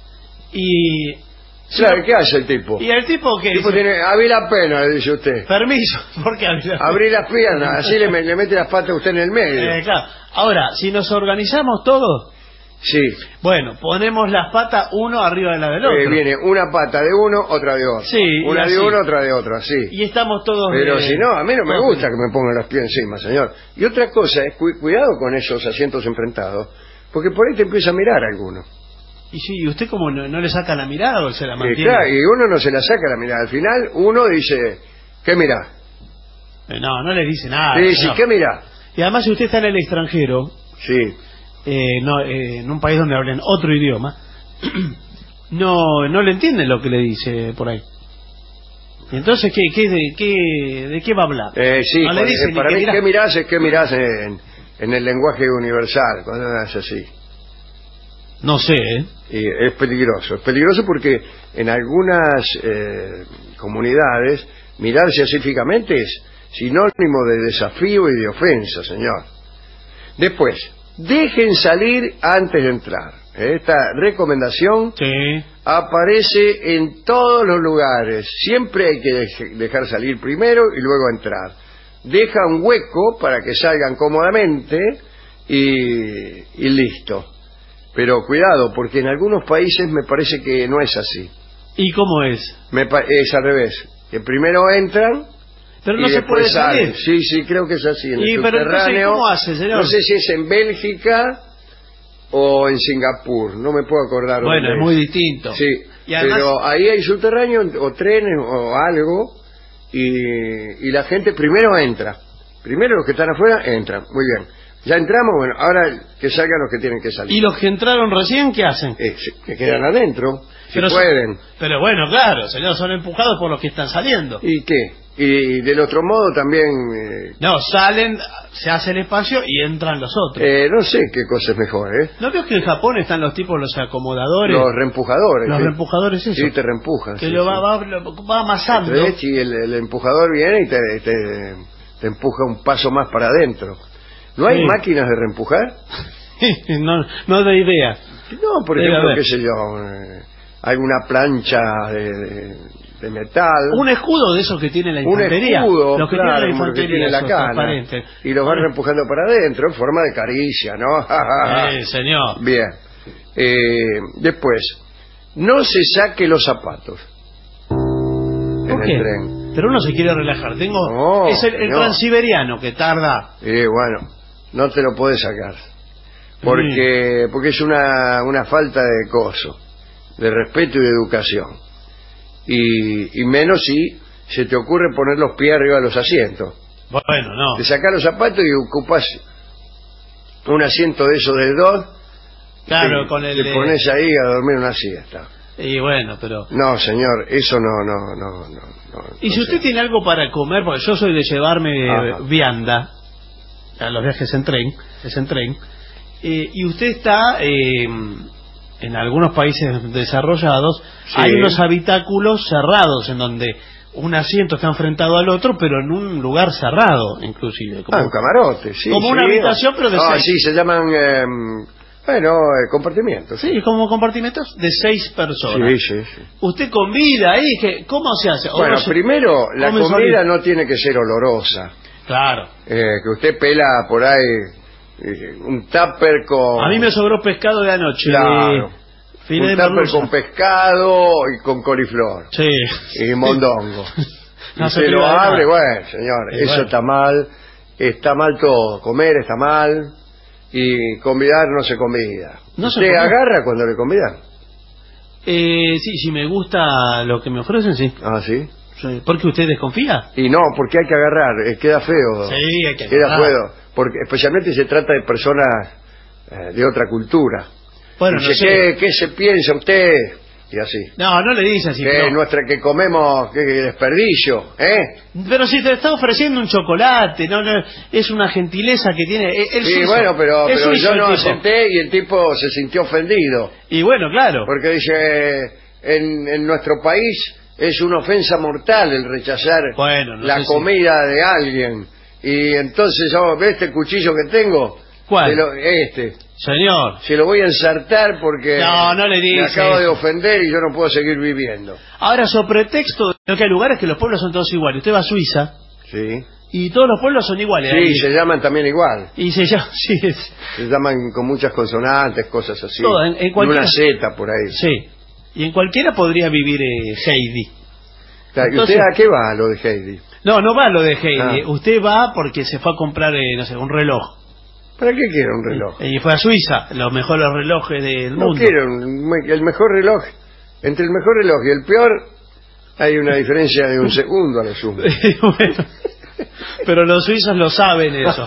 y... Claro, ¿qué hace el tipo? Y el tipo que... El tipo dice, tiene, abrí la pena, le dice usted. Permiso, porque Abrí las piernas, así le, le mete las patas a usted en el medio. Eh, claro. Ahora, si nos organizamos todos, Sí. bueno, ponemos las patas uno arriba de la del otro. Eh, viene una pata de uno, otra de otro. Sí, y Una de así. uno, otra de otro, así. Y estamos todos... Pero eh, si no, a mí no me todos gusta que me pongan los pies encima, señor. Y otra cosa es, cu- cuidado con esos asientos enfrentados, porque por ahí te empieza a mirar alguno. Y sí, ¿y usted como no, no le saca la mirada o se la Y, mantiene? claro, y uno no se la saca la mirada. Al final, uno dice, ¿qué mirá? Eh, No, no le dice nada. Sí, sí, no. ¿qué mirá? Y además si usted está en el extranjero, Sí. eh, no, eh, en un país donde hablen otro idioma, no no le entienden lo que le dice por ahí. Y entonces, ¿qué, qué, de, qué, ¿de qué va a hablar? Eh, sí, No le para, dice ni para que mí, mirá. ¿qué mirás? Es qué mirás en, en el lenguaje universal, cuando es así. No sé, ¿eh? Y es peligroso. Es peligroso porque en algunas eh, comunidades mirarse así fijamente es sinónimo de desafío y de ofensa, señor. Después, dejen salir antes de entrar. Esta recomendación Sí. aparece en todos los lugares. Siempre hay que dej- dejar salir primero y luego entrar. Deja un hueco para que salgan cómodamente y, y listo. Pero cuidado, porque en algunos países me parece que no es así. ¿Y cómo es? Me pa- es al revés. Que primero entran Pero y no se después puede salir. salen. Sí, sí, creo que es así. En Y, el pero entonces, subterráneo. ¿cómo hace, señor? No sé si es en Bélgica o en Singapur. No me puedo acordar. Bueno, dónde es muy distinto. Sí, Y además- pero ahí hay subterráneo o trenes o algo y, y la gente primero entra. Primero los que están afuera entran. Muy bien. Ya entramos, bueno, ahora que salgan los que tienen que salir. ¿Y los que entraron recién qué hacen? Eh, sí, que quedan adentro. si pero pueden. Son, pero bueno, claro, señor, son empujados por los que están saliendo. ¿Y qué? Y del otro modo también... Eh, no, salen, se hace el espacio y entran los otros. Eh, no sé qué cosa es mejor, ¿eh? ¿No veo que en Japón están los tipos, los acomodadores? Los reempujadores. Los ¿sí? reempujadores, eso. Sí, te reempujan. Que sí, lo, sí. Va, va, lo va amasando. Entonces, y el, el empujador viene y te, te, te empuja un paso más para adentro. ¿No hay sí. máquinas de reempujar? no, no de idea. No, por Debe ejemplo, haber. qué sé yo, eh, alguna plancha de, de, de metal. Un escudo de esos que tiene la infantería. Un escudo, los que claro, tiene la como infantería, que tiene la esos cana. transparentes. Y los van reempujando para adentro en forma de caricia, ¿no? Sí, señor. Bien. Eh, después, no se saque los zapatos en ¿Por el qué? tren. Pero uno se quiere relajar. Tengo No, es el, el señor. transiberiano que tarda. Y eh, bueno, no te lo puedes sacar. Porque porque es una, una falta de coso, de respeto y de educación. Y, y menos si se te ocurre poner los pies arriba de los asientos. Bueno, no. Te sacas los zapatos y ocupas un asiento de esos de dos. Claro, y con el... te pones ahí a dormir una siesta. Y bueno, pero... No, señor, eso no, no, no, no. no y no si usted sé. tiene algo para comer, porque yo soy de llevarme Ajá. vianda a los viajes en tren, es en tren, eh, y usted está eh, en algunos países desarrollados, Sí. hay unos habitáculos cerrados en donde un asiento está enfrentado al otro, pero en un lugar cerrado, inclusive. Como, Ah, un camarote, sí. como sí. una habitación, pero de Ah, seis. sí, se llaman, eh, bueno, eh, compartimientos. Sí, como compartimentos de seis personas. Sí, sí, sí. Usted convida ahí, que ¿cómo se hace? ¿O Bueno, no se- primero, la come comida solito? no tiene que ser olorosa. Claro. Eh, que usted pela por ahí eh, un tupper con... A mí me sobró pescado de anoche. Claro. de filé de Un tupper merluza. con pescado y con coliflor. Sí. Y mondongo. No y se se lo priva de abre, nada. bueno, señor, Y eso bueno. está mal. Está mal todo. Comer está mal. Y convidar no se convida. No se ¿Usted convida. agarra cuando le convidan? Eh, sí, si me gusta lo que me ofrecen, sí. Ah, ¿sí? Sí. ¿Por qué usted desconfía? Y no, porque hay que agarrar, eh, queda feo. Sí, hay que Queda agarrar. feo, porque especialmente se trata de personas eh, de otra cultura. Bueno, Dice, no sé. ¿qué, ¿qué se piensa usted? Y así. No, no le dice así. Que pero... nuestra que comemos, que desperdicio, ¿eh? pero si te está ofreciendo un chocolate, no, no, es una gentileza que tiene. eh, El Sí, suizo. bueno, pero, Es pero suizo yo el no tipo. acepté y el tipo se sintió ofendido. Y bueno, claro. Porque dice, en, en nuestro país es una ofensa mortal el rechazar Bueno, no la sé si- comida de alguien. Y entonces yo, ¿ves este cuchillo que tengo? ¿Cuál? Se lo- este. Señor. Se lo voy a ensartar porque No, no le me dice acabo de eso. ofender y yo no puedo seguir viviendo. Ahora, sobre pretexto de que hay lugares que los pueblos son todos iguales. Usted va a Suiza Sí. y todos los pueblos son iguales. Sí, Ahí- se llaman también igual. Y se llama, sí, es- Se llaman con muchas consonantes, cosas así. Todo, en- en Y cualquiera- una Z por ahí. sí. Y en cualquiera podría vivir eh, Heidi. Claro, ¿y Entonces- usted a qué va lo de Heidi? No, no va lo de Heidi. Ah. Usted va porque se fue a comprar, eh, no sé, un reloj. ¿Para qué quiere un reloj? Y fue a Suiza, los mejores relojes del No mundo. quiero un- el mejor reloj. Entre el mejor reloj y el peor hay una diferencia de un segundo a lo sumo. Bueno, pero los suizos lo saben eso.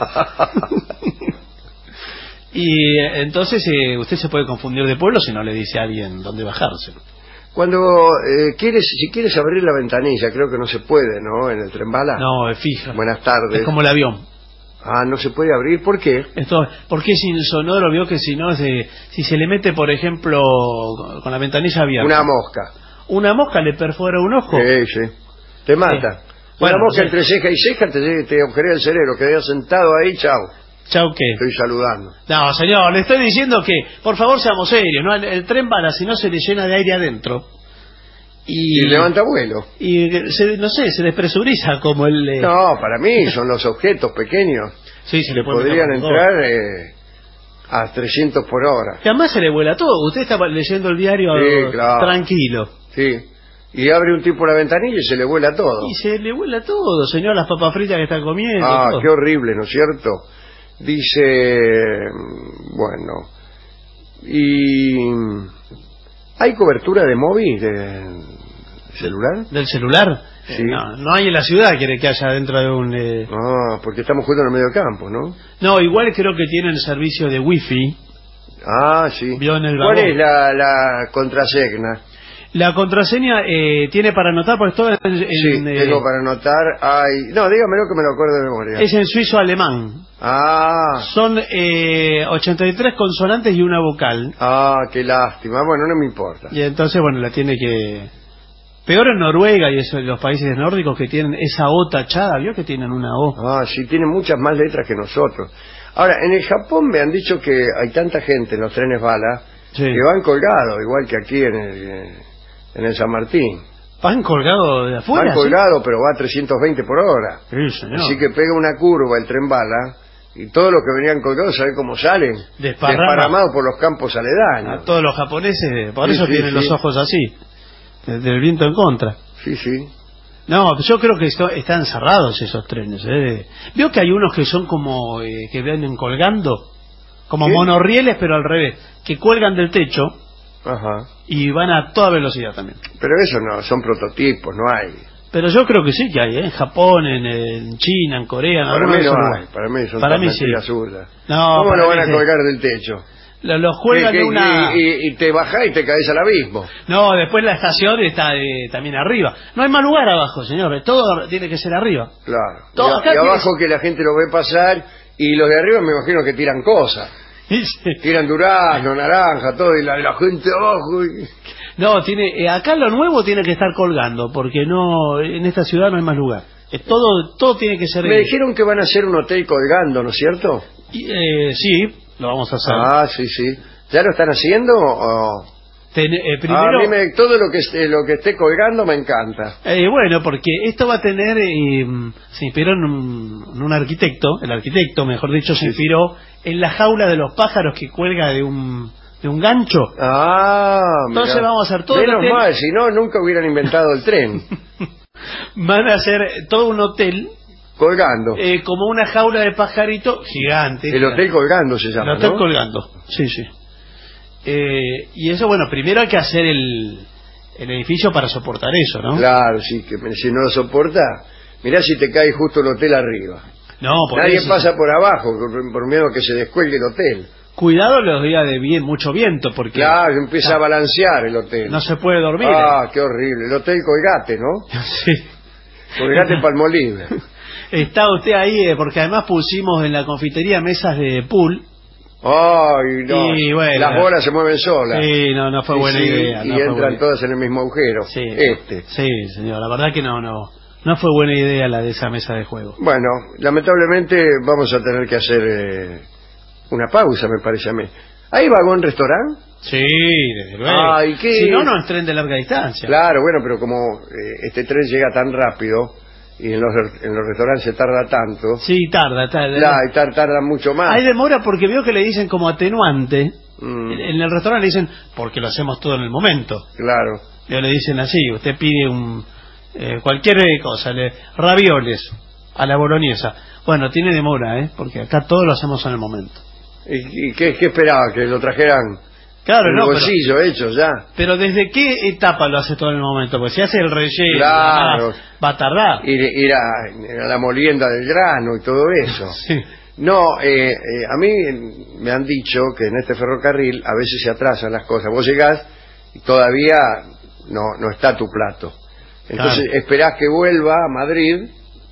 Y eh, entonces eh, usted se puede confundir de pueblo si no le dice a alguien dónde bajarse. Cuando eh, quieres, si quieres abrir la ventanilla, creo que no se puede, ¿no? En el tren bala. No, es fija. Buenas tardes. Es como el avión. Ah, no se puede abrir, ¿por qué? Esto, porque es insonoro, vio que si no, se, si se le mete, por ejemplo, con la ventanilla abierta. Una mosca. Una mosca le perfora un ojo. Sí, sí. Te mata. Sí. Una Bueno, mosca sí. entre ceja y ceja te, te agujerea el cerebro. Quedás sentado ahí, chao. ¿Chau qué? Estoy saludando. No, señor, le estoy diciendo que, por favor, seamos serios, ¿no? El, el tren bala, si no se le llena de aire adentro. Y, Y levanta vuelo. y se, no sé, se despresuriza como el... eh, No, para mí son los objetos pequeños sí, se que le puede podrían meter por entrar eh, a trescientos por hora. Que además se le vuela todo. Usted estaba leyendo el diario Sí, claro. tranquilo. Sí. Y abre un tipo la ventanilla y se le vuela todo. Y se le vuela todo, señor, las papas fritas que está comiendo. Ah, todo. qué horrible, ¿no es cierto? Dice, bueno, y ¿hay cobertura de móvil, de celular? ¿Del celular? Sí. Eh, no, no hay en la ciudad, quiere que haya dentro de un... eh, Ah, porque estamos jugando en el medio campo, ¿no? No, igual creo que tienen servicio de wifi. Ah, sí. Vio en el ¿Cuál vagón. es la, la contraseña? La contraseña eh, tiene para anotar, porque todo en, en, Sí, eh, tengo para anotar. Ay, no, dígamelo que me lo acuerdo de memoria. es en suizo-alemán. Ah. Son eh, ochenta y tres consonantes y una vocal. Ah, qué lástima. Bueno, no me importa. Y entonces, bueno, la tiene que... Peor en Noruega y eso, en los países nórdicos que tienen esa O tachada, ¿vio que tienen una O? Ah, sí, tienen muchas más letras que nosotros. Ahora, en el Japón me han dicho que hay tanta gente en los trenes bala Sí. que van colgados, igual que aquí en el, en el San Martín. ¿Van colgados de afuera? Van colgados, pero va a trescientos veinte por hora. Sí, señor. Así que pega una curva el tren bala y todos los que venían colgados, ¿saben cómo salen? Desparrama. Desparramados por los campos aledaños. A todos los japoneses, por Sí, eso sí, tienen sí. los ojos así, de- del viento en contra. Sí, sí. No, yo creo que esto, están cerrados esos trenes. ¿eh? Veo que hay unos que son como, eh, que vienen colgando, como ¿Qué? monorrieles, pero al revés, que cuelgan del techo Ajá. y van a toda velocidad también. Pero eso no, son prototipos, no hay. Pero yo creo que sí que hay, ¿eh? en Japón, en, en China, en Corea, en Para algunos mí de no esos hay, lugares. para mí son Para todas mí sí. mentiras zurdas. No, ¿Cómo para lo van mí a sí. colgar del techo? Lo- Los cuelgan ¿Qué- de qué- una... y, y- y te bajás y te caes al abismo. No, después la estación está eh, también arriba. No hay más lugar abajo, señor. Todo tiene que ser arriba. Claro. Todo y, acá y tiene- abajo que la gente lo ve pasar y los de arriba me imagino que tiran cosas. Tiran durazno, naranja, todo, y la, la gente abajo. y- No, tiene eh, acá lo nuevo tiene que estar colgando, porque no en esta ciudad no hay más lugar. Eh, todo todo tiene que ser... Me dijeron que van a hacer un hotel colgando, ¿no es cierto? Y, eh, sí, lo vamos a hacer. Ah, sí, sí. ¿Ya lo están haciendo o...? Ten- eh, Ah, primero, a mí me- todo lo que, esté- lo que esté colgando me encanta. eh, bueno, porque esto va a tener... eh, se inspiró en un, en un arquitecto, el arquitecto, mejor dicho, se inspiró en la jaula de los pájaros que cuelga de un, de un gancho. Ah, Entonces mirá. vamos a hacer todo el Menos hotel. mal, si no, nunca hubieran inventado el tren. Van a hacer todo un hotel Colgando. eh, como una jaula de pajarito gigante. El hotel colgando se llama, El hotel ¿no? colgando, sí, sí. Eh, y eso, bueno, primero hay que hacer el, el edificio para soportar eso, ¿no? Claro, sí, que me- si no lo soporta, mirá si te cae justo el hotel arriba. No, por Nadie eso. pasa por abajo por, por miedo a que se descuelgue el hotel. Cuidado los días de bien, mucho viento, porque Claro, empieza Ah. a balancear el hotel. no se puede dormir. Ah, qué horrible. El hotel Colgate, ¿no? Sí. Colgate Palmolive. Está usted ahí, eh, porque además pusimos en la confitería mesas de pool. Ay, no. Y bueno. Las bolas se mueven solas. Sí, no, no fue Sí, buena sí, idea. Y no fue entran buena- todas en el mismo agujero. Sí, Este. sí, señor, la verdad que no, no, no fue buena idea la de esa mesa de juego. Bueno, lamentablemente vamos a tener que hacer eh, una pausa, me parece a mí. ¿Hay vagón restaurante? Sí, desde luego. Ay, ¿qué? Si no, no es tren de larga distancia. Claro, bueno, pero como eh, este tren llega tan rápido y en los, en los restaurantes se tarda tanto, Sí, tarda, tarda. la, y tar- tarda mucho más. Hay demora porque veo que le dicen como atenuante. Mm, En en el restaurante le dicen, porque lo hacemos todo en el momento. claro. Y le dicen así, usted pide un eh, cualquier cosa, le, ravioles a la boloñesa. Bueno, tiene demora, ¿eh? Porque acá todo lo hacemos en el momento. ¿Y, y qué, qué esperaba? ¿Que lo trajeran Claro, en no, el pero, bolsillo hecho ya? pero ¿desde qué etapa lo hace todo en el momento? Porque si hace el relleno, Claro. además, va a tardar. Ir, ir a, a la molienda del grano y todo eso. Sí. No, eh, eh, a mí me han dicho que en este ferrocarril a veces se atrasan las cosas. Vos llegás y todavía no, no está tu plato. Entonces Claro. esperás que vuelva a Madrid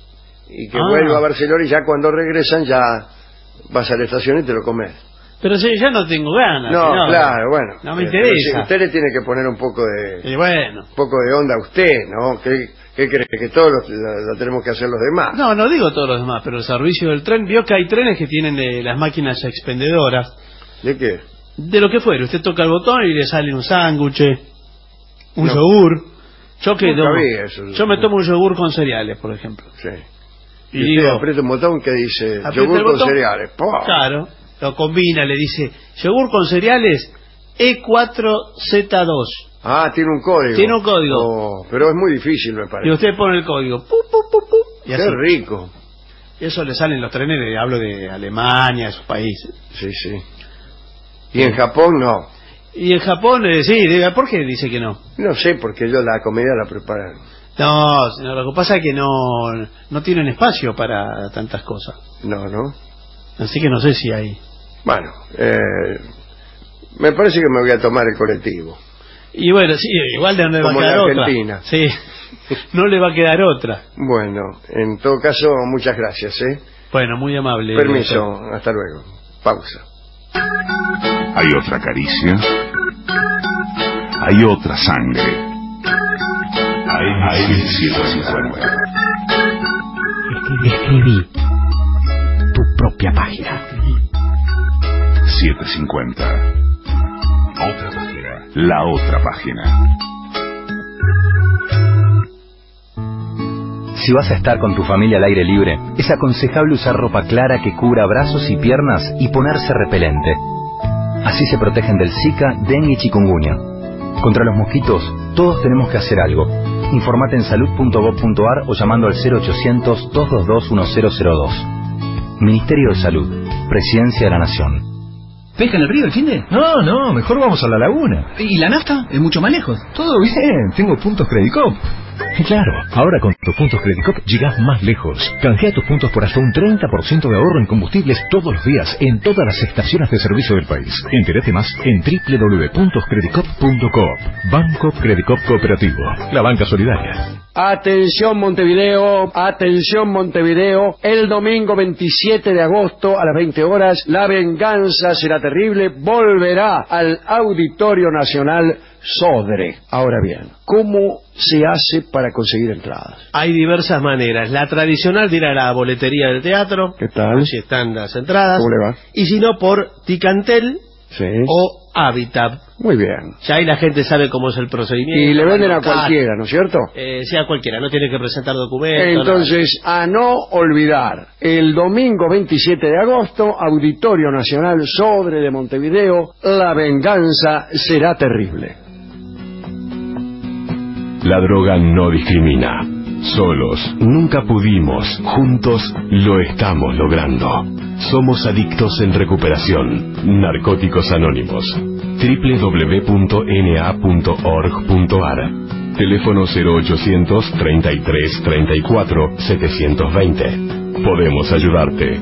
y que Ah. vuelva a Barcelona y ya cuando regresan ya vas a la estación y te lo comes. Pero si ya no tengo ganas. No, señor. claro, bueno. No me Eh, pero interesa. si usted le tiene que poner un poco de Y bueno. un poco de onda a usted, ¿no? ¿Qué, qué cree? ¿Que todos lo, lo- lo tenemos que hacer los demás? No, no digo todos los demás, pero el servicio del tren, vio que hay trenes que tienen de las máquinas expendedoras, ¿De qué? de lo que fuere. Usted toca el botón y le sale un sándwich, un No. yogur. Yo que Nunca tomo- vi eso. yo me tomo un yogur con cereales, por ejemplo. Sí. Y Y, usted digo, aprieta un botón que dice aprieta yogur el con botón, cereales. ¡Pah! Claro, lo combina, le dice, yogur con cereales E cuatro Z dos. Ah, tiene un código. Tiene un código. Oh, pero es muy difícil, me Y parece. usted pone el código. Pu, pu, pu, pu, y Qué así. rico. Y eso le salen los trenes, de, hablo de Alemania, esos países. Sí, sí. Y en Japón no. Y en Japón, eh, sí, diga, ¿por qué dice que no? No sé, porque yo la comida la preparo. No, señor, lo que pasa es que no, no tienen espacio para tantas cosas. No, no. Así que no sé si hay. Bueno, eh, me parece que me voy a tomar el colectivo. Y bueno, sí, igual de no le va a quedar otra. Argentina. Sí, no le va a quedar otra. Bueno, en todo caso, muchas gracias, ¿eh? Bueno, muy amable. Permiso, doctor. hasta luego. Pausa. Hay otra caricia. Hay otra sangre. A M setecientos cincuenta. Escribí tu propia página. setecientos cincuenta. Otra página. La otra página. Si vas a estar con tu familia al aire libre, es aconsejable usar ropa clara que cubra brazos y piernas y ponerse repelente. Así se protegen del Zika, dengue y chikungunya. Contra los mosquitos, todos tenemos que hacer algo. Informate en salud punto gob punto ar o llamando al cero ochocientos, dos dos dos, uno cero cero dos. Ministerio de Salud, Presidencia de la Nación. ¿Pesca en el río el fin de? No, no, mejor vamos a la laguna. ¿Y la nafta? ¿Es mucho más lejos? Todo bien, tengo puntos Credicop. Claro, ahora con tus puntos Credicop llegás más lejos. Canjea tus puntos por hasta un treinta por ciento de ahorro en combustibles todos los días en todas las estaciones de servicio del país. Entérate más en doble u doble u doble u punto credicop punto coop. Banco Credicop Cooperativo, la banca solidaria. Atención Montevideo, atención Montevideo, el domingo veintisiete de agosto a las veinte horas, La Venganza Será Terrible volverá al Auditorio Nacional Sodre. Ahora bien, ¿cómo se hace para conseguir entradas? Hay diversas maneras. La tradicional de ir a la boletería del teatro. ¿Qué tal? Si están las entradas. ¿Cómo le va? Y si no, por Ticantel sí. o Habitat. Muy bien. Ya ahí la gente sabe cómo es el procedimiento. Y le venden a cualquiera, ¿no es cierto? Eh, sí, a cualquiera, no tiene que presentar documentos. Entonces, nada. A no olvidar, el domingo veintisiete de agosto, Auditorio Nacional Sodre de Montevideo, La Venganza Será Terrible. La droga no discrimina. Solos nunca pudimos, juntos lo estamos logrando. Somos adictos en recuperación. Narcóticos Anónimos. doble u doble u doble u punto ene a punto org punto ar. Teléfono cero ochocientos, treinta y tres, treinta y cuatro, setecientos veinte. Podemos ayudarte.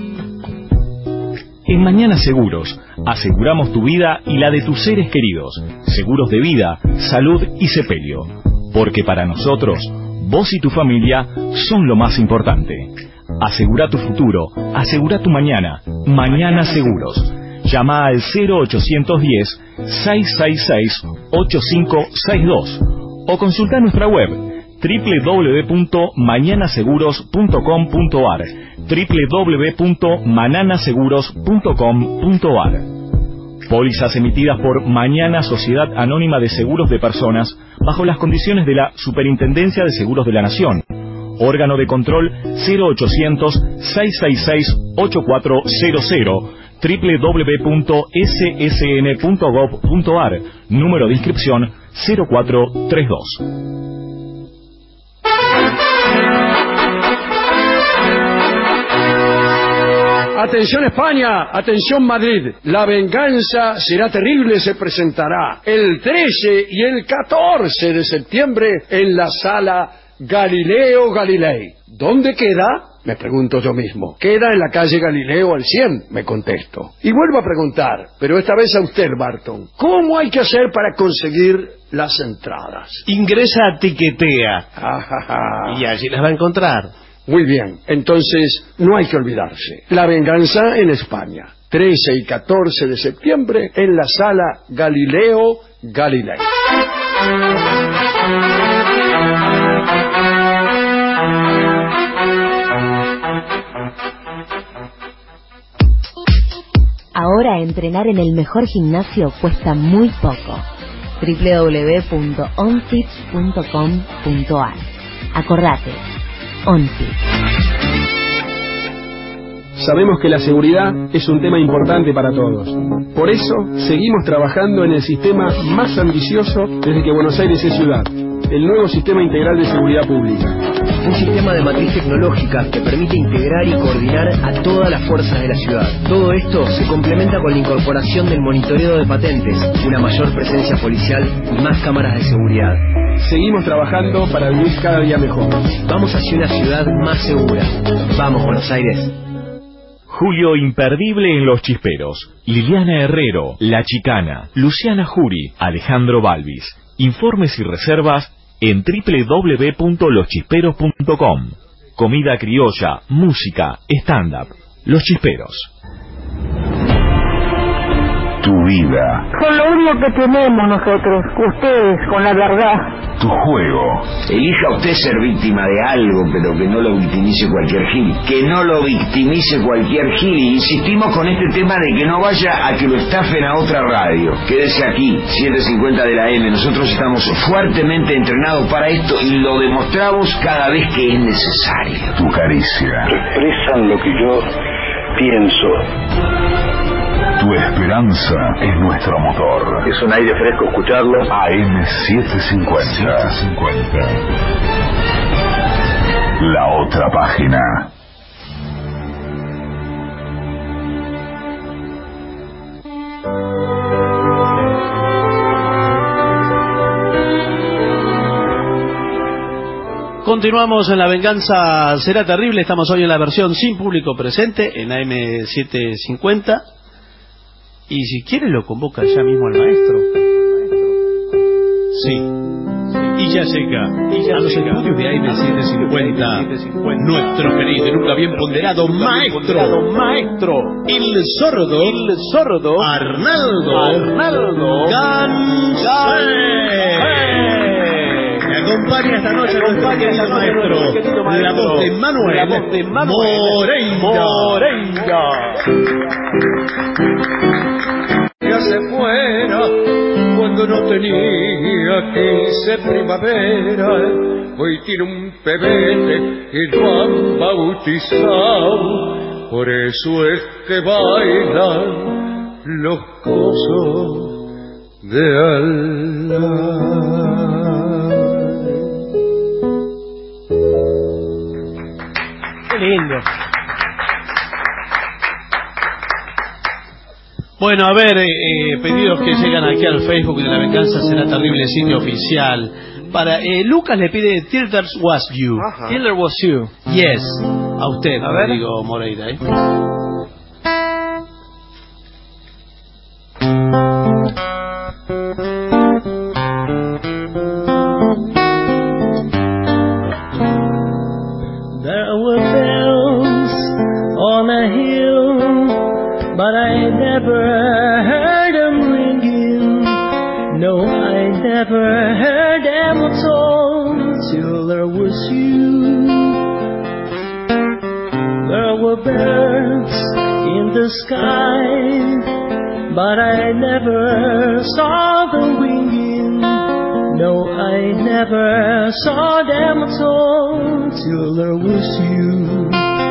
En Mañana Seguros, aseguramos tu vida y la de tus seres queridos. Seguros de vida, salud y sepelio. Porque para nosotros, vos y tu familia son lo más importante. Asegura tu futuro, asegura tu mañana. Mañana Seguros. Llama al cero ochocientos diez, seiscientos sesenta y seis, ochenta y cinco sesenta y dos o consulta nuestra web doble u doble u doble u punto mañana seguros punto com punto ar doble u doble u doble u punto manana seguros punto com punto ar. Pólizas emitidas por Mañana Sociedad Anónima de Seguros de Personas bajo las condiciones de la Superintendencia de Seguros de la Nación. Órgano de control cero ochocientos, seiscientos sesenta y seis, ochenta y cuatro cero cero doble u doble u doble u punto ese ese ene punto gob punto ar. Número de inscripción cero cuatro treinta y dos. Atención España, atención Madrid, La Venganza Será Terrible se presentará el trece y el catorce de septiembre en la Sala Galileo Galilei. ¿Dónde queda? Me pregunto yo mismo. Queda en la calle Galileo al cien, me contesto. Y vuelvo a preguntar, pero esta vez a usted, Barton, ¿cómo hay que hacer para conseguir las entradas? Ingresa a Tiquetea Ajaja. y allí las va a encontrar. Muy bien, entonces no hay que olvidarse. La Venganza en España, trece y catorce de septiembre en la Sala Galileo Galilei. Ahora entrenar en el mejor gimnasio cuesta muy poco. doble u doble u doble u punto onfit punto com punto ar. Acordate, OnFit. Sabemos que la seguridad es un tema importante para todos. Por eso, seguimos trabajando en el sistema más ambicioso desde que Buenos Aires es ciudad, el nuevo Sistema Integral de Seguridad Pública. Un sistema de matriz tecnológica que permite integrar y coordinar a todas las fuerzas de la ciudad. Todo esto se complementa con la incorporación del monitoreo de patentes, una mayor presencia policial y más cámaras de seguridad. Seguimos trabajando para vivir cada día mejor. Vamos hacia una ciudad más segura. Vamos, Buenos Aires. julio imperdible en Los Chisperos. Liliana Herrero, La Chicana, Luciana Jury, Alejandro Balvis. Informes y reservas en doble u doble u doble u punto los chisperos punto com. Comida criolla, música, stand-up. Los Chisperos. Tu vida. Son lo único que tenemos nosotros, ustedes, con la verdad. Tu juego. Elija usted ser víctima de algo, pero que no lo victimice cualquier gil. Que no lo victimice cualquier gil. Y insistimos con este tema de que no vaya a que lo estafen a otra radio. Quédese aquí, siete cincuenta de la M. Nosotros estamos fuertemente entrenados para esto y lo demostramos cada vez que es necesario. Tu caricia. Expresan lo que yo pienso. Tu esperanza es nuestro motor. Es un aire fresco escucharlo. A M setecientos cincuenta. La otra página. Continuamos en La Venganza Será Terrible. Estamos hoy en la versión sin público presente en A M setecientos cincuenta. Y si quiere lo convoca ya mismo el maestro. Sí. Y ya llega y ya a los estudios de A M setecientos cincuenta nuestro querido y nunca bien ponderado maestro, maestro, el sordo, el sordo, Arnaldo, Arnaldo Gansé. Me acompaña esta noche, acompaña esta maestro, la voz de Manuel, la voz de Manuel Moreira. Ya se fuera cuando no tenía quince primavera. Hoy tiene un pebete y lo han bautizado. Por eso es que bailan los cosos de Allah. Qué lindo. Bueno, a ver, eh, pedidos que llegan aquí al Facebook de La Venganza Será Terrible, sitio oficial. Para eh, Lucas le pide Till There Was You. Till There Was You. Yes. A usted, a ver. Rodrigo Moreira. ¿eh? There were bells on a hill, but I never heard them ringing. No, I never heard them at all till there was you. There were birds in the sky, but I never saw them winging. No, I never saw them at all till there was you.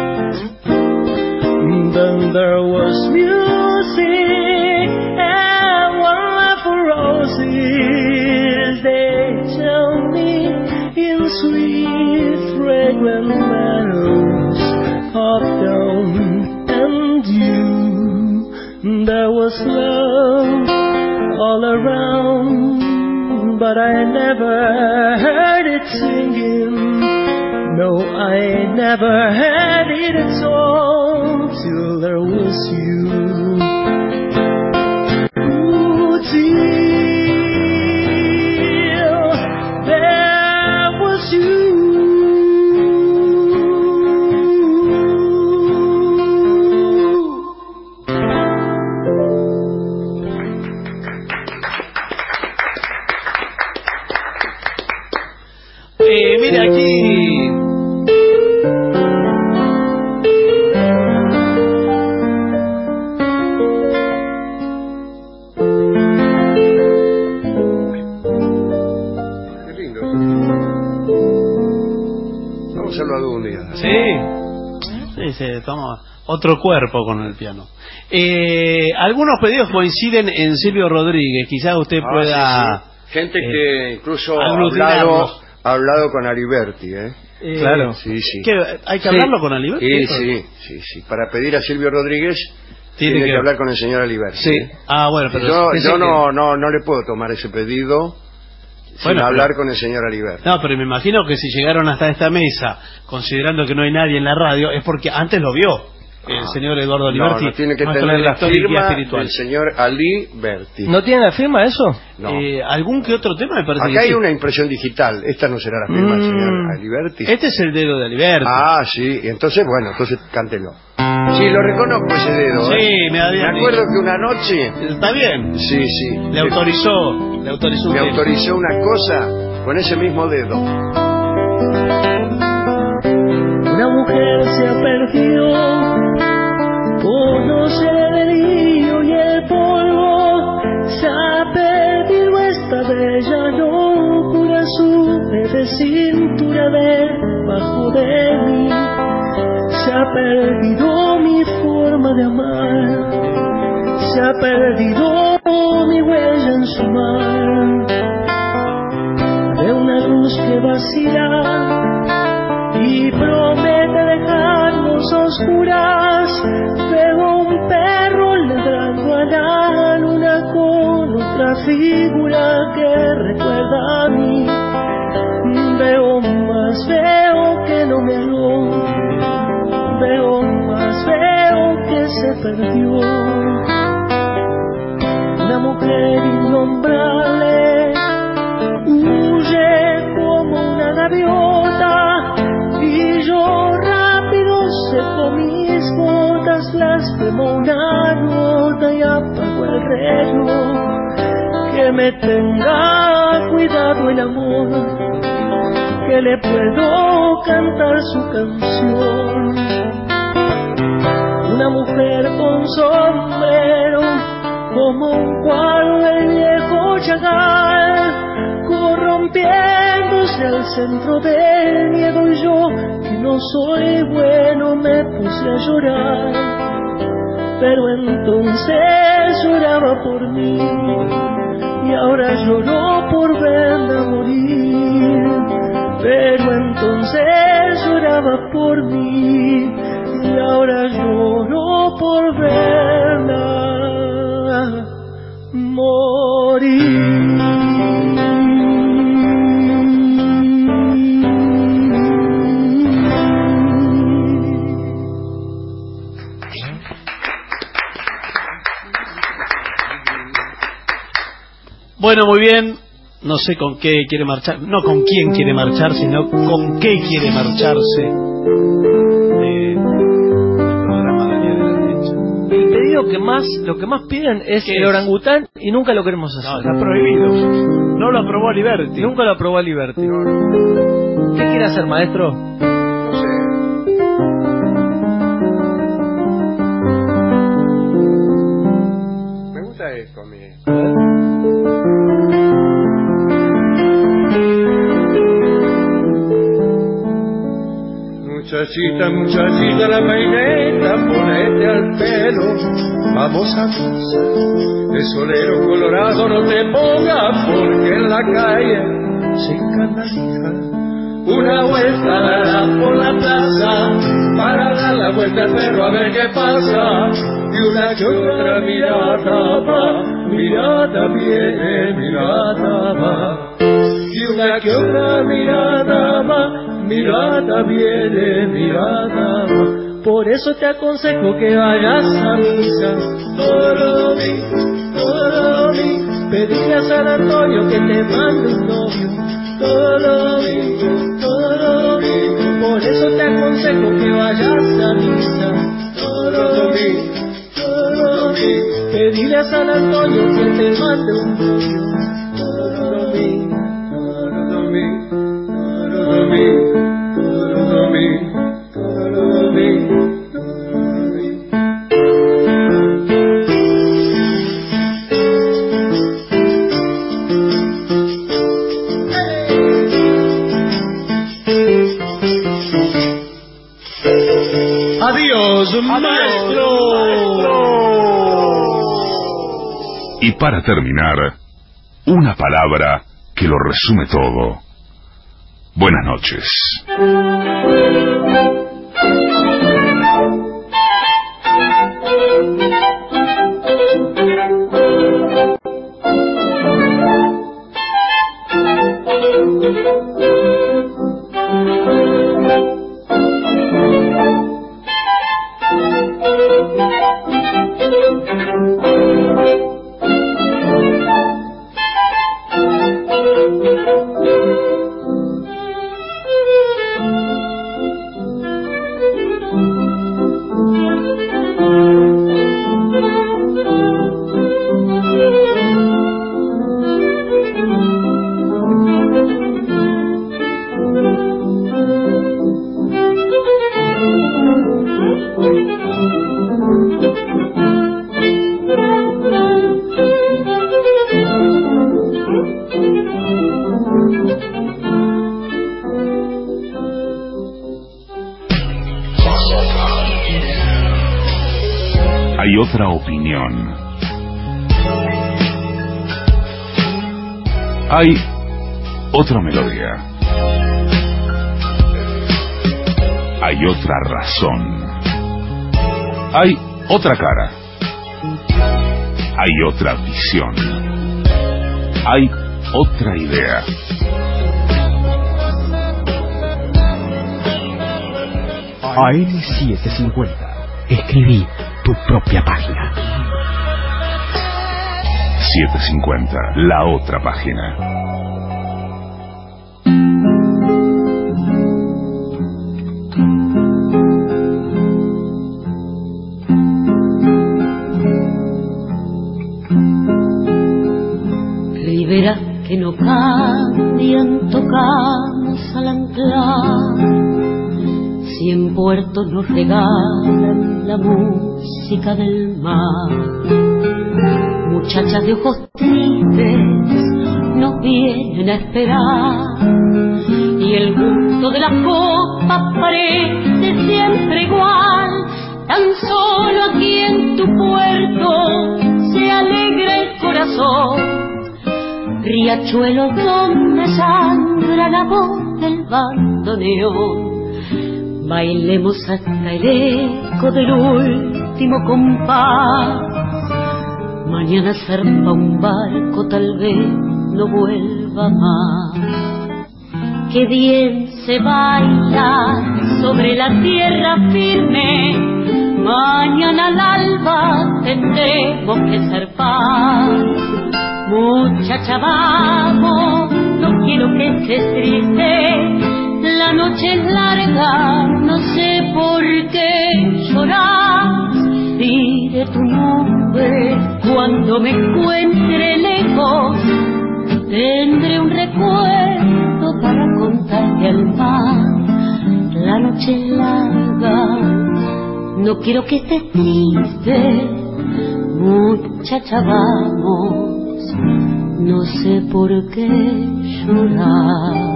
Then there was music and wonderful roses. They tell me in sweet fragrant meadows of dawn and dew. There was love all around, but I never heard it singing. No, I never heard it at all till there was you. Ooh, till there was you. Eh, mira aquí. Se toma otro cuerpo con el piano. Eh, algunos pedidos coinciden en Silvio Rodríguez. Quizás usted ah, pueda... Sí, sí. Gente eh, que incluso ha hablado, ha hablado con Aliberti, ¿eh? Eh, claro. Sí, sí. ¿Qué, ¿Hay que sí. hablarlo con Aliberti? Sí, sí, sí, sí. Para pedir a Silvio Rodríguez tiene, tiene que... que hablar con el señor Aliberti. Sí. ¿eh? Ah, bueno, pero... Yo, yo que... no, no, no le puedo tomar ese pedido... Bueno, sin hablar pero, con el señor Aliberti. No, pero me imagino que si llegaron hasta esta mesa, considerando que no hay nadie en la radio, es porque antes lo vio. el señor Eduardo Aliberti. No, no tiene que nuestro tener la director y guía firma espiritual. del señor Aliberti. ¿No tiene la firma eso? No. Eh, ¿Algún que otro tema me parece Acá que hay sí? una impresión digital. Esta no será la firma del Mm. señor Aliberti. Este es el dedo de Aliberti. Ah, sí. Entonces, bueno, entonces cántelo. Sí, lo reconozco ese dedo. Sí, ¿eh? me había Me acuerdo que una noche... Está bien. Sí, sí. Le autorizó. Le autorizó. Me que- autorizó una cosa con ese mismo dedo. Una mujer se ha perdido, conoce el delirio y el polvo, se ha perdido esta bella locura, sube de cintura debajo de mí, se ha perdido mi forma de amar, se ha perdido mi huella en su mar, de una luz que vacila y promete dejarnos a oscuras. Veo un perro ladrando a la luna con otra figura que recuerda a mí. Veo más, veo que no me halló, veo más, veo que se perdió. Una mujer innombrable huye como una gaviota, y yo rápido seco mis botas, blasfemo una nota y apago el reloj. Que me tenga cuidado el amor, que le puedo cantar su canción. Una mujer con sombrero, como un cuadro del viejo Chagall, corrompiéndose al centro del miedo, y yo, que no soy bueno, me puse a llorar. Pero entonces lloraba por mí, y ahora lloro por verla morir. Pero entonces lloraba por mí, y ahora lloro por verla morir. Bueno, muy bien. No sé con qué quiere marchar, no con quién quiere marchar, sino con qué quiere marcharse de- del programa Daniel de la Derecha. El pedido que más, lo que más piden es ¿Qué el es? orangután, y nunca lo queremos hacer. No, está prohibido. No lo aprobó Aliberti. Nunca lo aprobó Aliberti. ¿Qué quiere hacer, maestro? No sé. Me gusta esto a mí. Muchachita, muchachita, la peineta, ponete al pelo, vamos a misa. De solero colorado no te pongas, porque en la calle se canaliza. Una vuelta dará por la plaza, para dar la vuelta al perro a ver qué pasa. Y una que otra mirada va, mirada viene, mirada va. Y una que otra mirada va, mirada viene, mirada va. Por eso te aconsejo que vayas a misa todo lo domingo, todo lo domingo. Pedirle a San Antonio que te mande un novio todo lo domingo, todo lo domingo. Por eso te aconsejo que vayas a misa todo lo domingo, todo lo domingo. Pedirle a San Antonio que te mande un novio todo lo domingo, todo lo domingo, todo lo domingo, todo lo domingo, todo lo domingo. Adiós, maestro. Y para terminar, una palabra que lo resume todo. Buenas noches. hay otra opinión. Hay otra melodía. Hay otra razón. Hay otra cara. Hay otra visión. Hay otra idea. A M setecientos cincuenta. Escribí tu propia página. setecientos cincuenta, la otra página. Riberas que no cambian, tocamos al anclar. Cien puertos nos regalan la música del mar. Muchachas de ojos tristes nos vienen a esperar. Y el gusto de la copa parece siempre igual. Tan solo aquí en tu puerto se alegra el corazón. Riachuelos donde sangra la voz del bandoneón. Bailemos hasta el eco del último compás. Mañana zarpa un barco, tal vez no vuelva más. Qué bien se baila sobre la tierra firme. Mañana al alba tendremos que zarpar. Muchacha, vamos, no quiero que estés triste. La noche es larga, no sé por qué llorar. Diré tu nombre cuando me encuentre lejos. Tendré un recuerdo para contarte al mar. La noche es larga, no quiero que estés triste. Muchacha, vamos, no sé por qué llorar.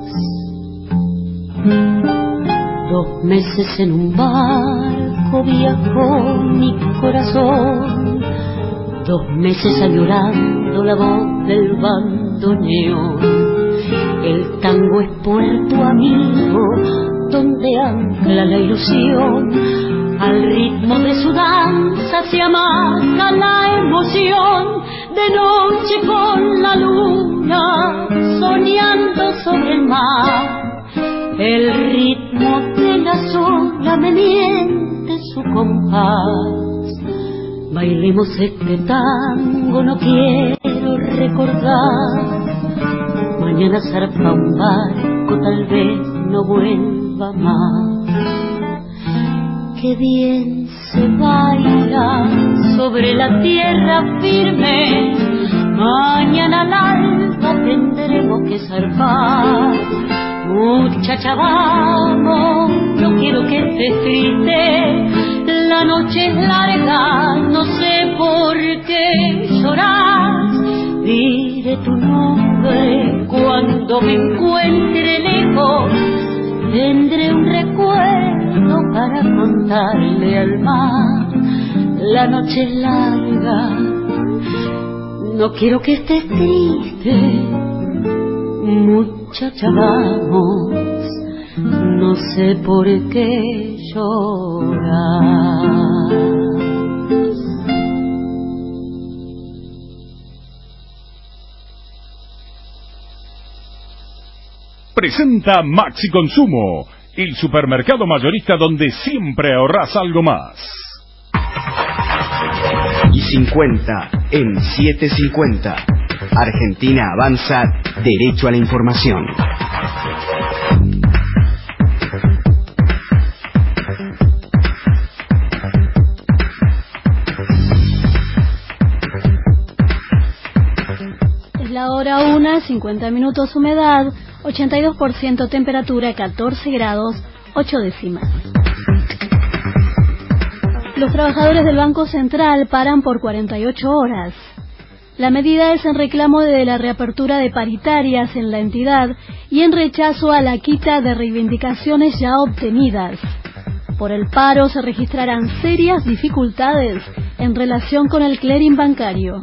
Dos meses en un barco viajó mi corazón. Dos meses añorando la voz del bandoneón. El tango es puerto amigo donde ancla la ilusión. Al ritmo de su danza se amaca la emoción. De noche con la luna soñando sobre el mar. El ritmo de la sola me miente su compás. Bailemos este tango, no quiero recordar. Mañana zarpa un barco, tal vez no vuelva más. Qué bien se baila sobre la tierra firme. Mañana al alba tendremos que zarpar. Muchacha, vamos, no quiero que estés triste. La noche es larga, no sé por qué llorar. Diré tu nombre cuando me encuentre lejos. Tendré un recuerdo para contarle al mar. La noche es larga, no quiero que estés triste. Muchacha, vamos, no sé por qué llorar. Presenta Maxi Consumo, el supermercado mayorista donde siempre ahorras algo más. Y cincuenta en setecientos cincuenta. Argentina avanza derecho a la información. Es la hora una, cincuenta minutos, humedad, ochenta y dos por ciento, temperatura catorce grados, ocho décimas. Los trabajadores del Banco Central paran por cuarenta y ocho horas. La medida es en reclamo de la reapertura de paritarias en la entidad y en rechazo a la quita de reivindicaciones ya obtenidas. Por el paro se registrarán serias dificultades en relación con el clearing bancario.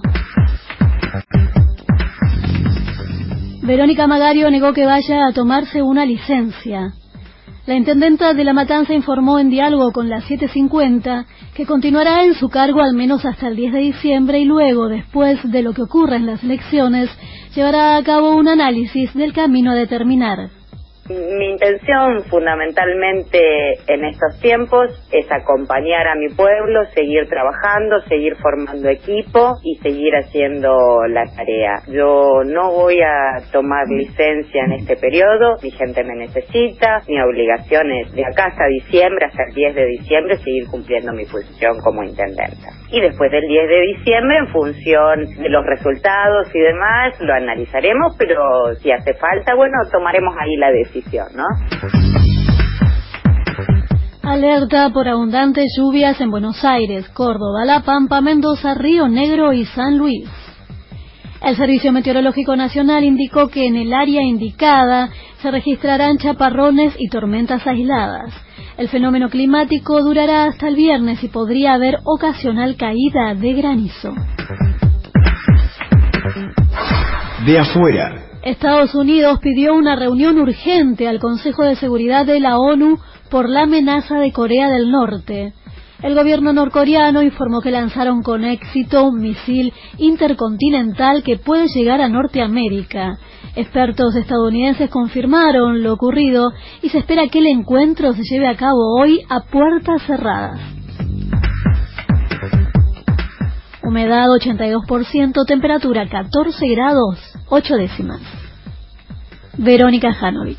Verónica Magario negó que vaya a tomarse una licencia. La intendenta de La Matanza informó en diálogo con la siete cincuenta que continuará en su cargo al menos hasta el diez de diciembre y luego, después de lo que ocurra en las elecciones, llevará a cabo un análisis del camino a determinar. Mi intención fundamentalmente en estos tiempos es acompañar a mi pueblo, seguir trabajando, seguir formando equipo y seguir haciendo la tarea. Yo no voy a tomar licencia en este periodo, mi gente me necesita, mi obligación es de acá hasta diciembre, hasta el diez de diciembre, seguir cumpliendo mi función como intendenta. Y después del diez de diciembre, en función de los resultados y demás, lo analizaremos, pero si hace falta, bueno, tomaremos ahí la decisión. ¿No? Alerta por abundantes lluvias en Buenos Aires, Córdoba, La Pampa, Mendoza, Río Negro y San Luis. El Servicio Meteorológico Nacional indicó que en el área indicada se registrarán chaparrones y tormentas aisladas. El fenómeno climático durará hasta el viernes y podría haber ocasional caída de granizo. De afuera. Estados Unidos pidió una reunión urgente al Consejo de Seguridad de la ONU por la amenaza de Corea del Norte. El gobierno norcoreano informó que lanzaron con éxito un misil intercontinental que puede llegar a Norteamérica. Expertos estadounidenses confirmaron lo ocurrido y se espera que el encuentro se lleve a cabo hoy a puertas cerradas. Humedad ochenta y dos por ciento, temperatura catorce grados, ocho décimas. Verónica Janowitz.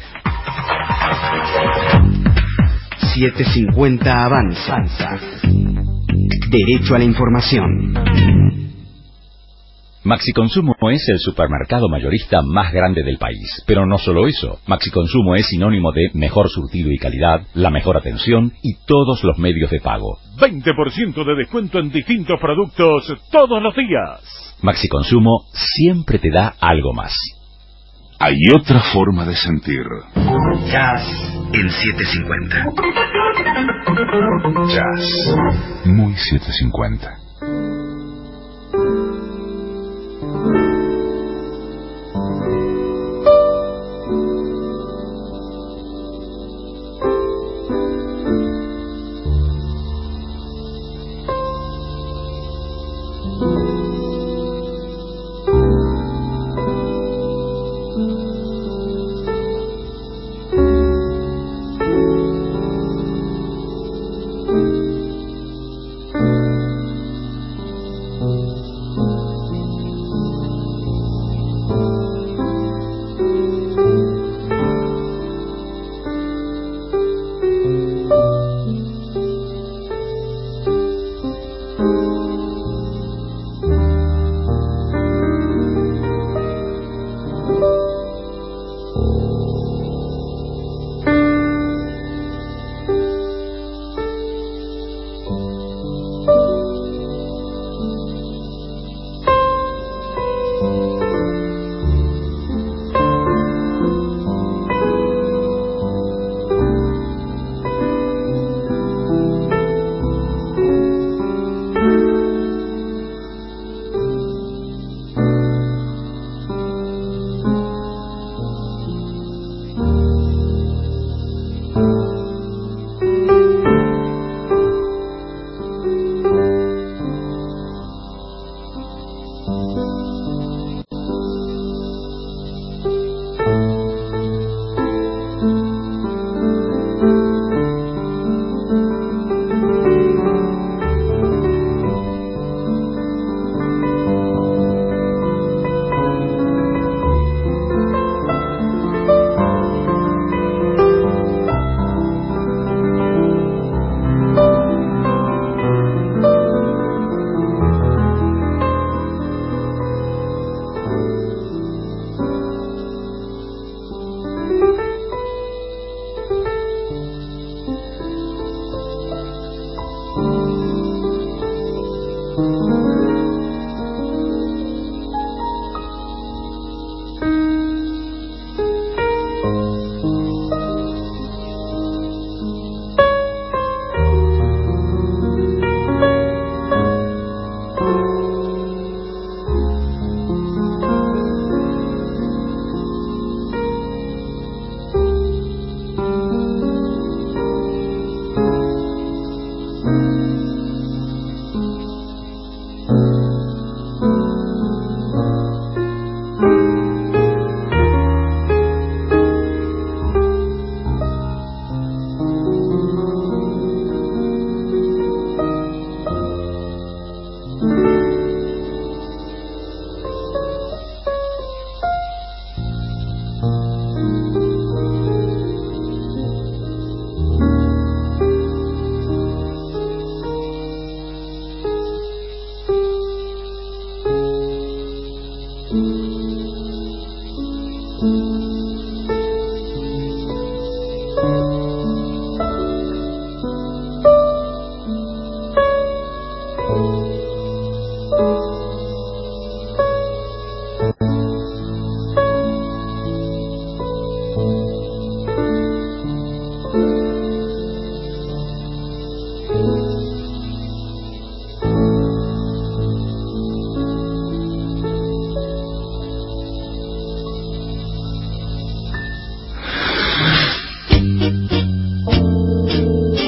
setecientos cincuenta avanza. Derecho a la información. Maxi Consumo es el supermercado mayorista más grande del país. Pero no solo eso, Maxi Consumo es sinónimo de mejor surtido y calidad, la mejor atención y todos los medios de pago. veinte por ciento de descuento en distintos productos todos los días. Maxi Consumo siempre te da algo más. Hay otra forma de sentir. Jazz en setecientos cincuenta. Jazz. Muy setecientos cincuenta.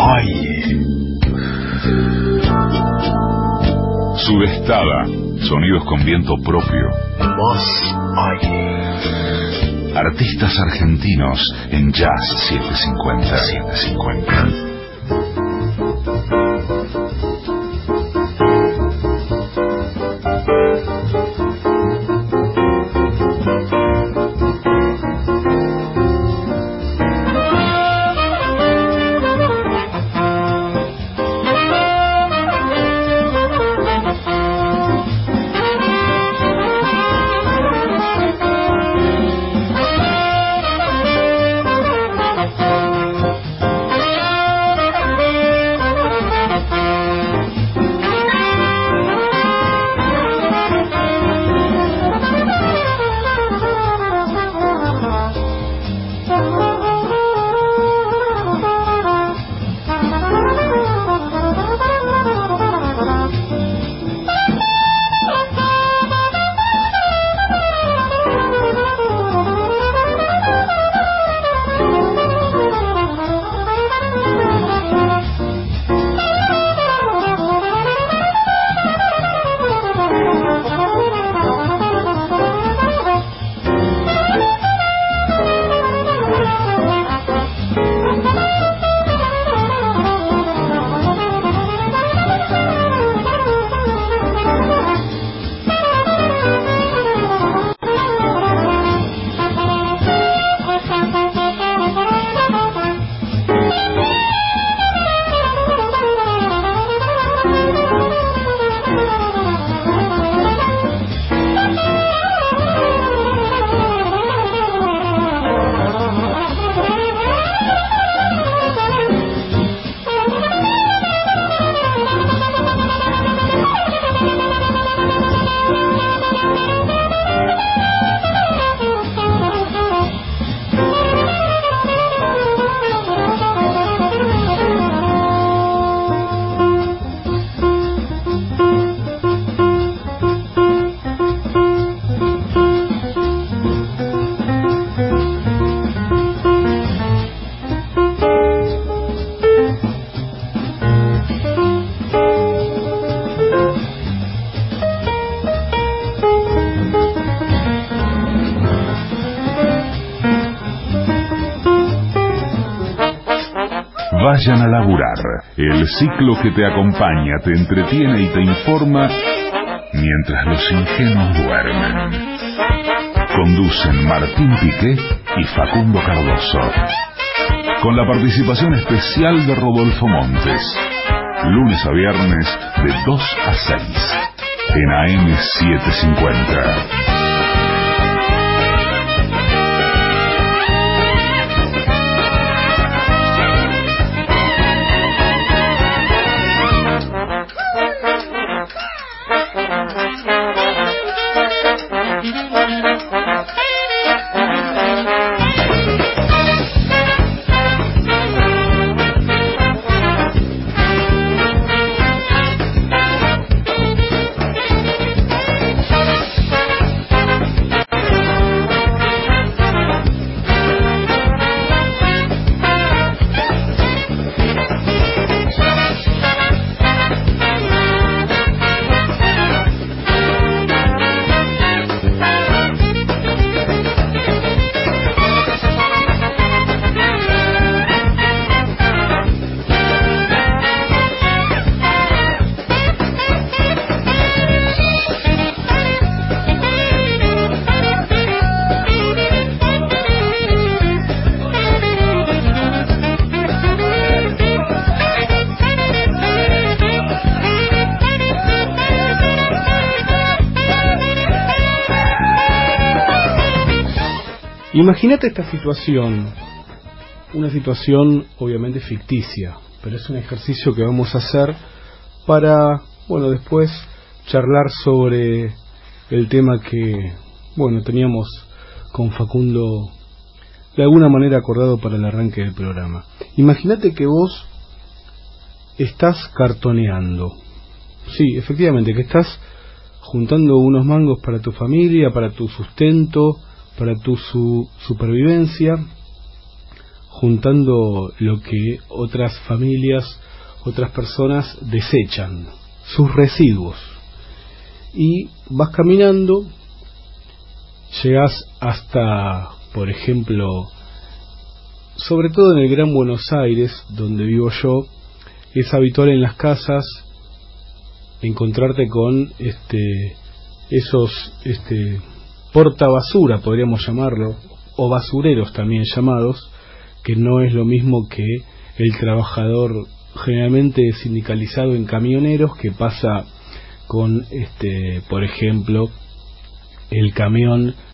Oye. Sudestada, sonidos con viento propio. Vos oye. Artistas argentinos en Jazz setecientos cincuenta. setecientos cincuenta. Vayan a laburar, el ciclo que te acompaña, te entretiene y te informa mientras los ingenuos duermen. Conducen Martín Piqué y Facundo Cardoso, con la participación especial de Rodolfo Montes, lunes a viernes de dos a seis en A M setecientos cincuenta. Imagínate esta situación, una situación obviamente ficticia, pero es un ejercicio que vamos a hacer para, bueno, después charlar sobre el tema que, bueno, teníamos con Facundo de alguna manera acordado para el arranque del programa. Imagínate que vos estás cartoneando, sí, efectivamente, que estás juntando unos mangos para tu familia, para tu sustento, para tu su supervivencia, juntando lo que otras familias, otras personas desechan, sus residuos. Y vas caminando, llegas hasta, por ejemplo, sobre todo en el Gran Buenos Aires, donde vivo yo, es habitual en las casas encontrarte con este esos este portabasura, podríamos llamarlo, o basureros también llamados, que no es lo mismo que el trabajador generalmente sindicalizado en camioneros que pasa con este por ejemplo el camión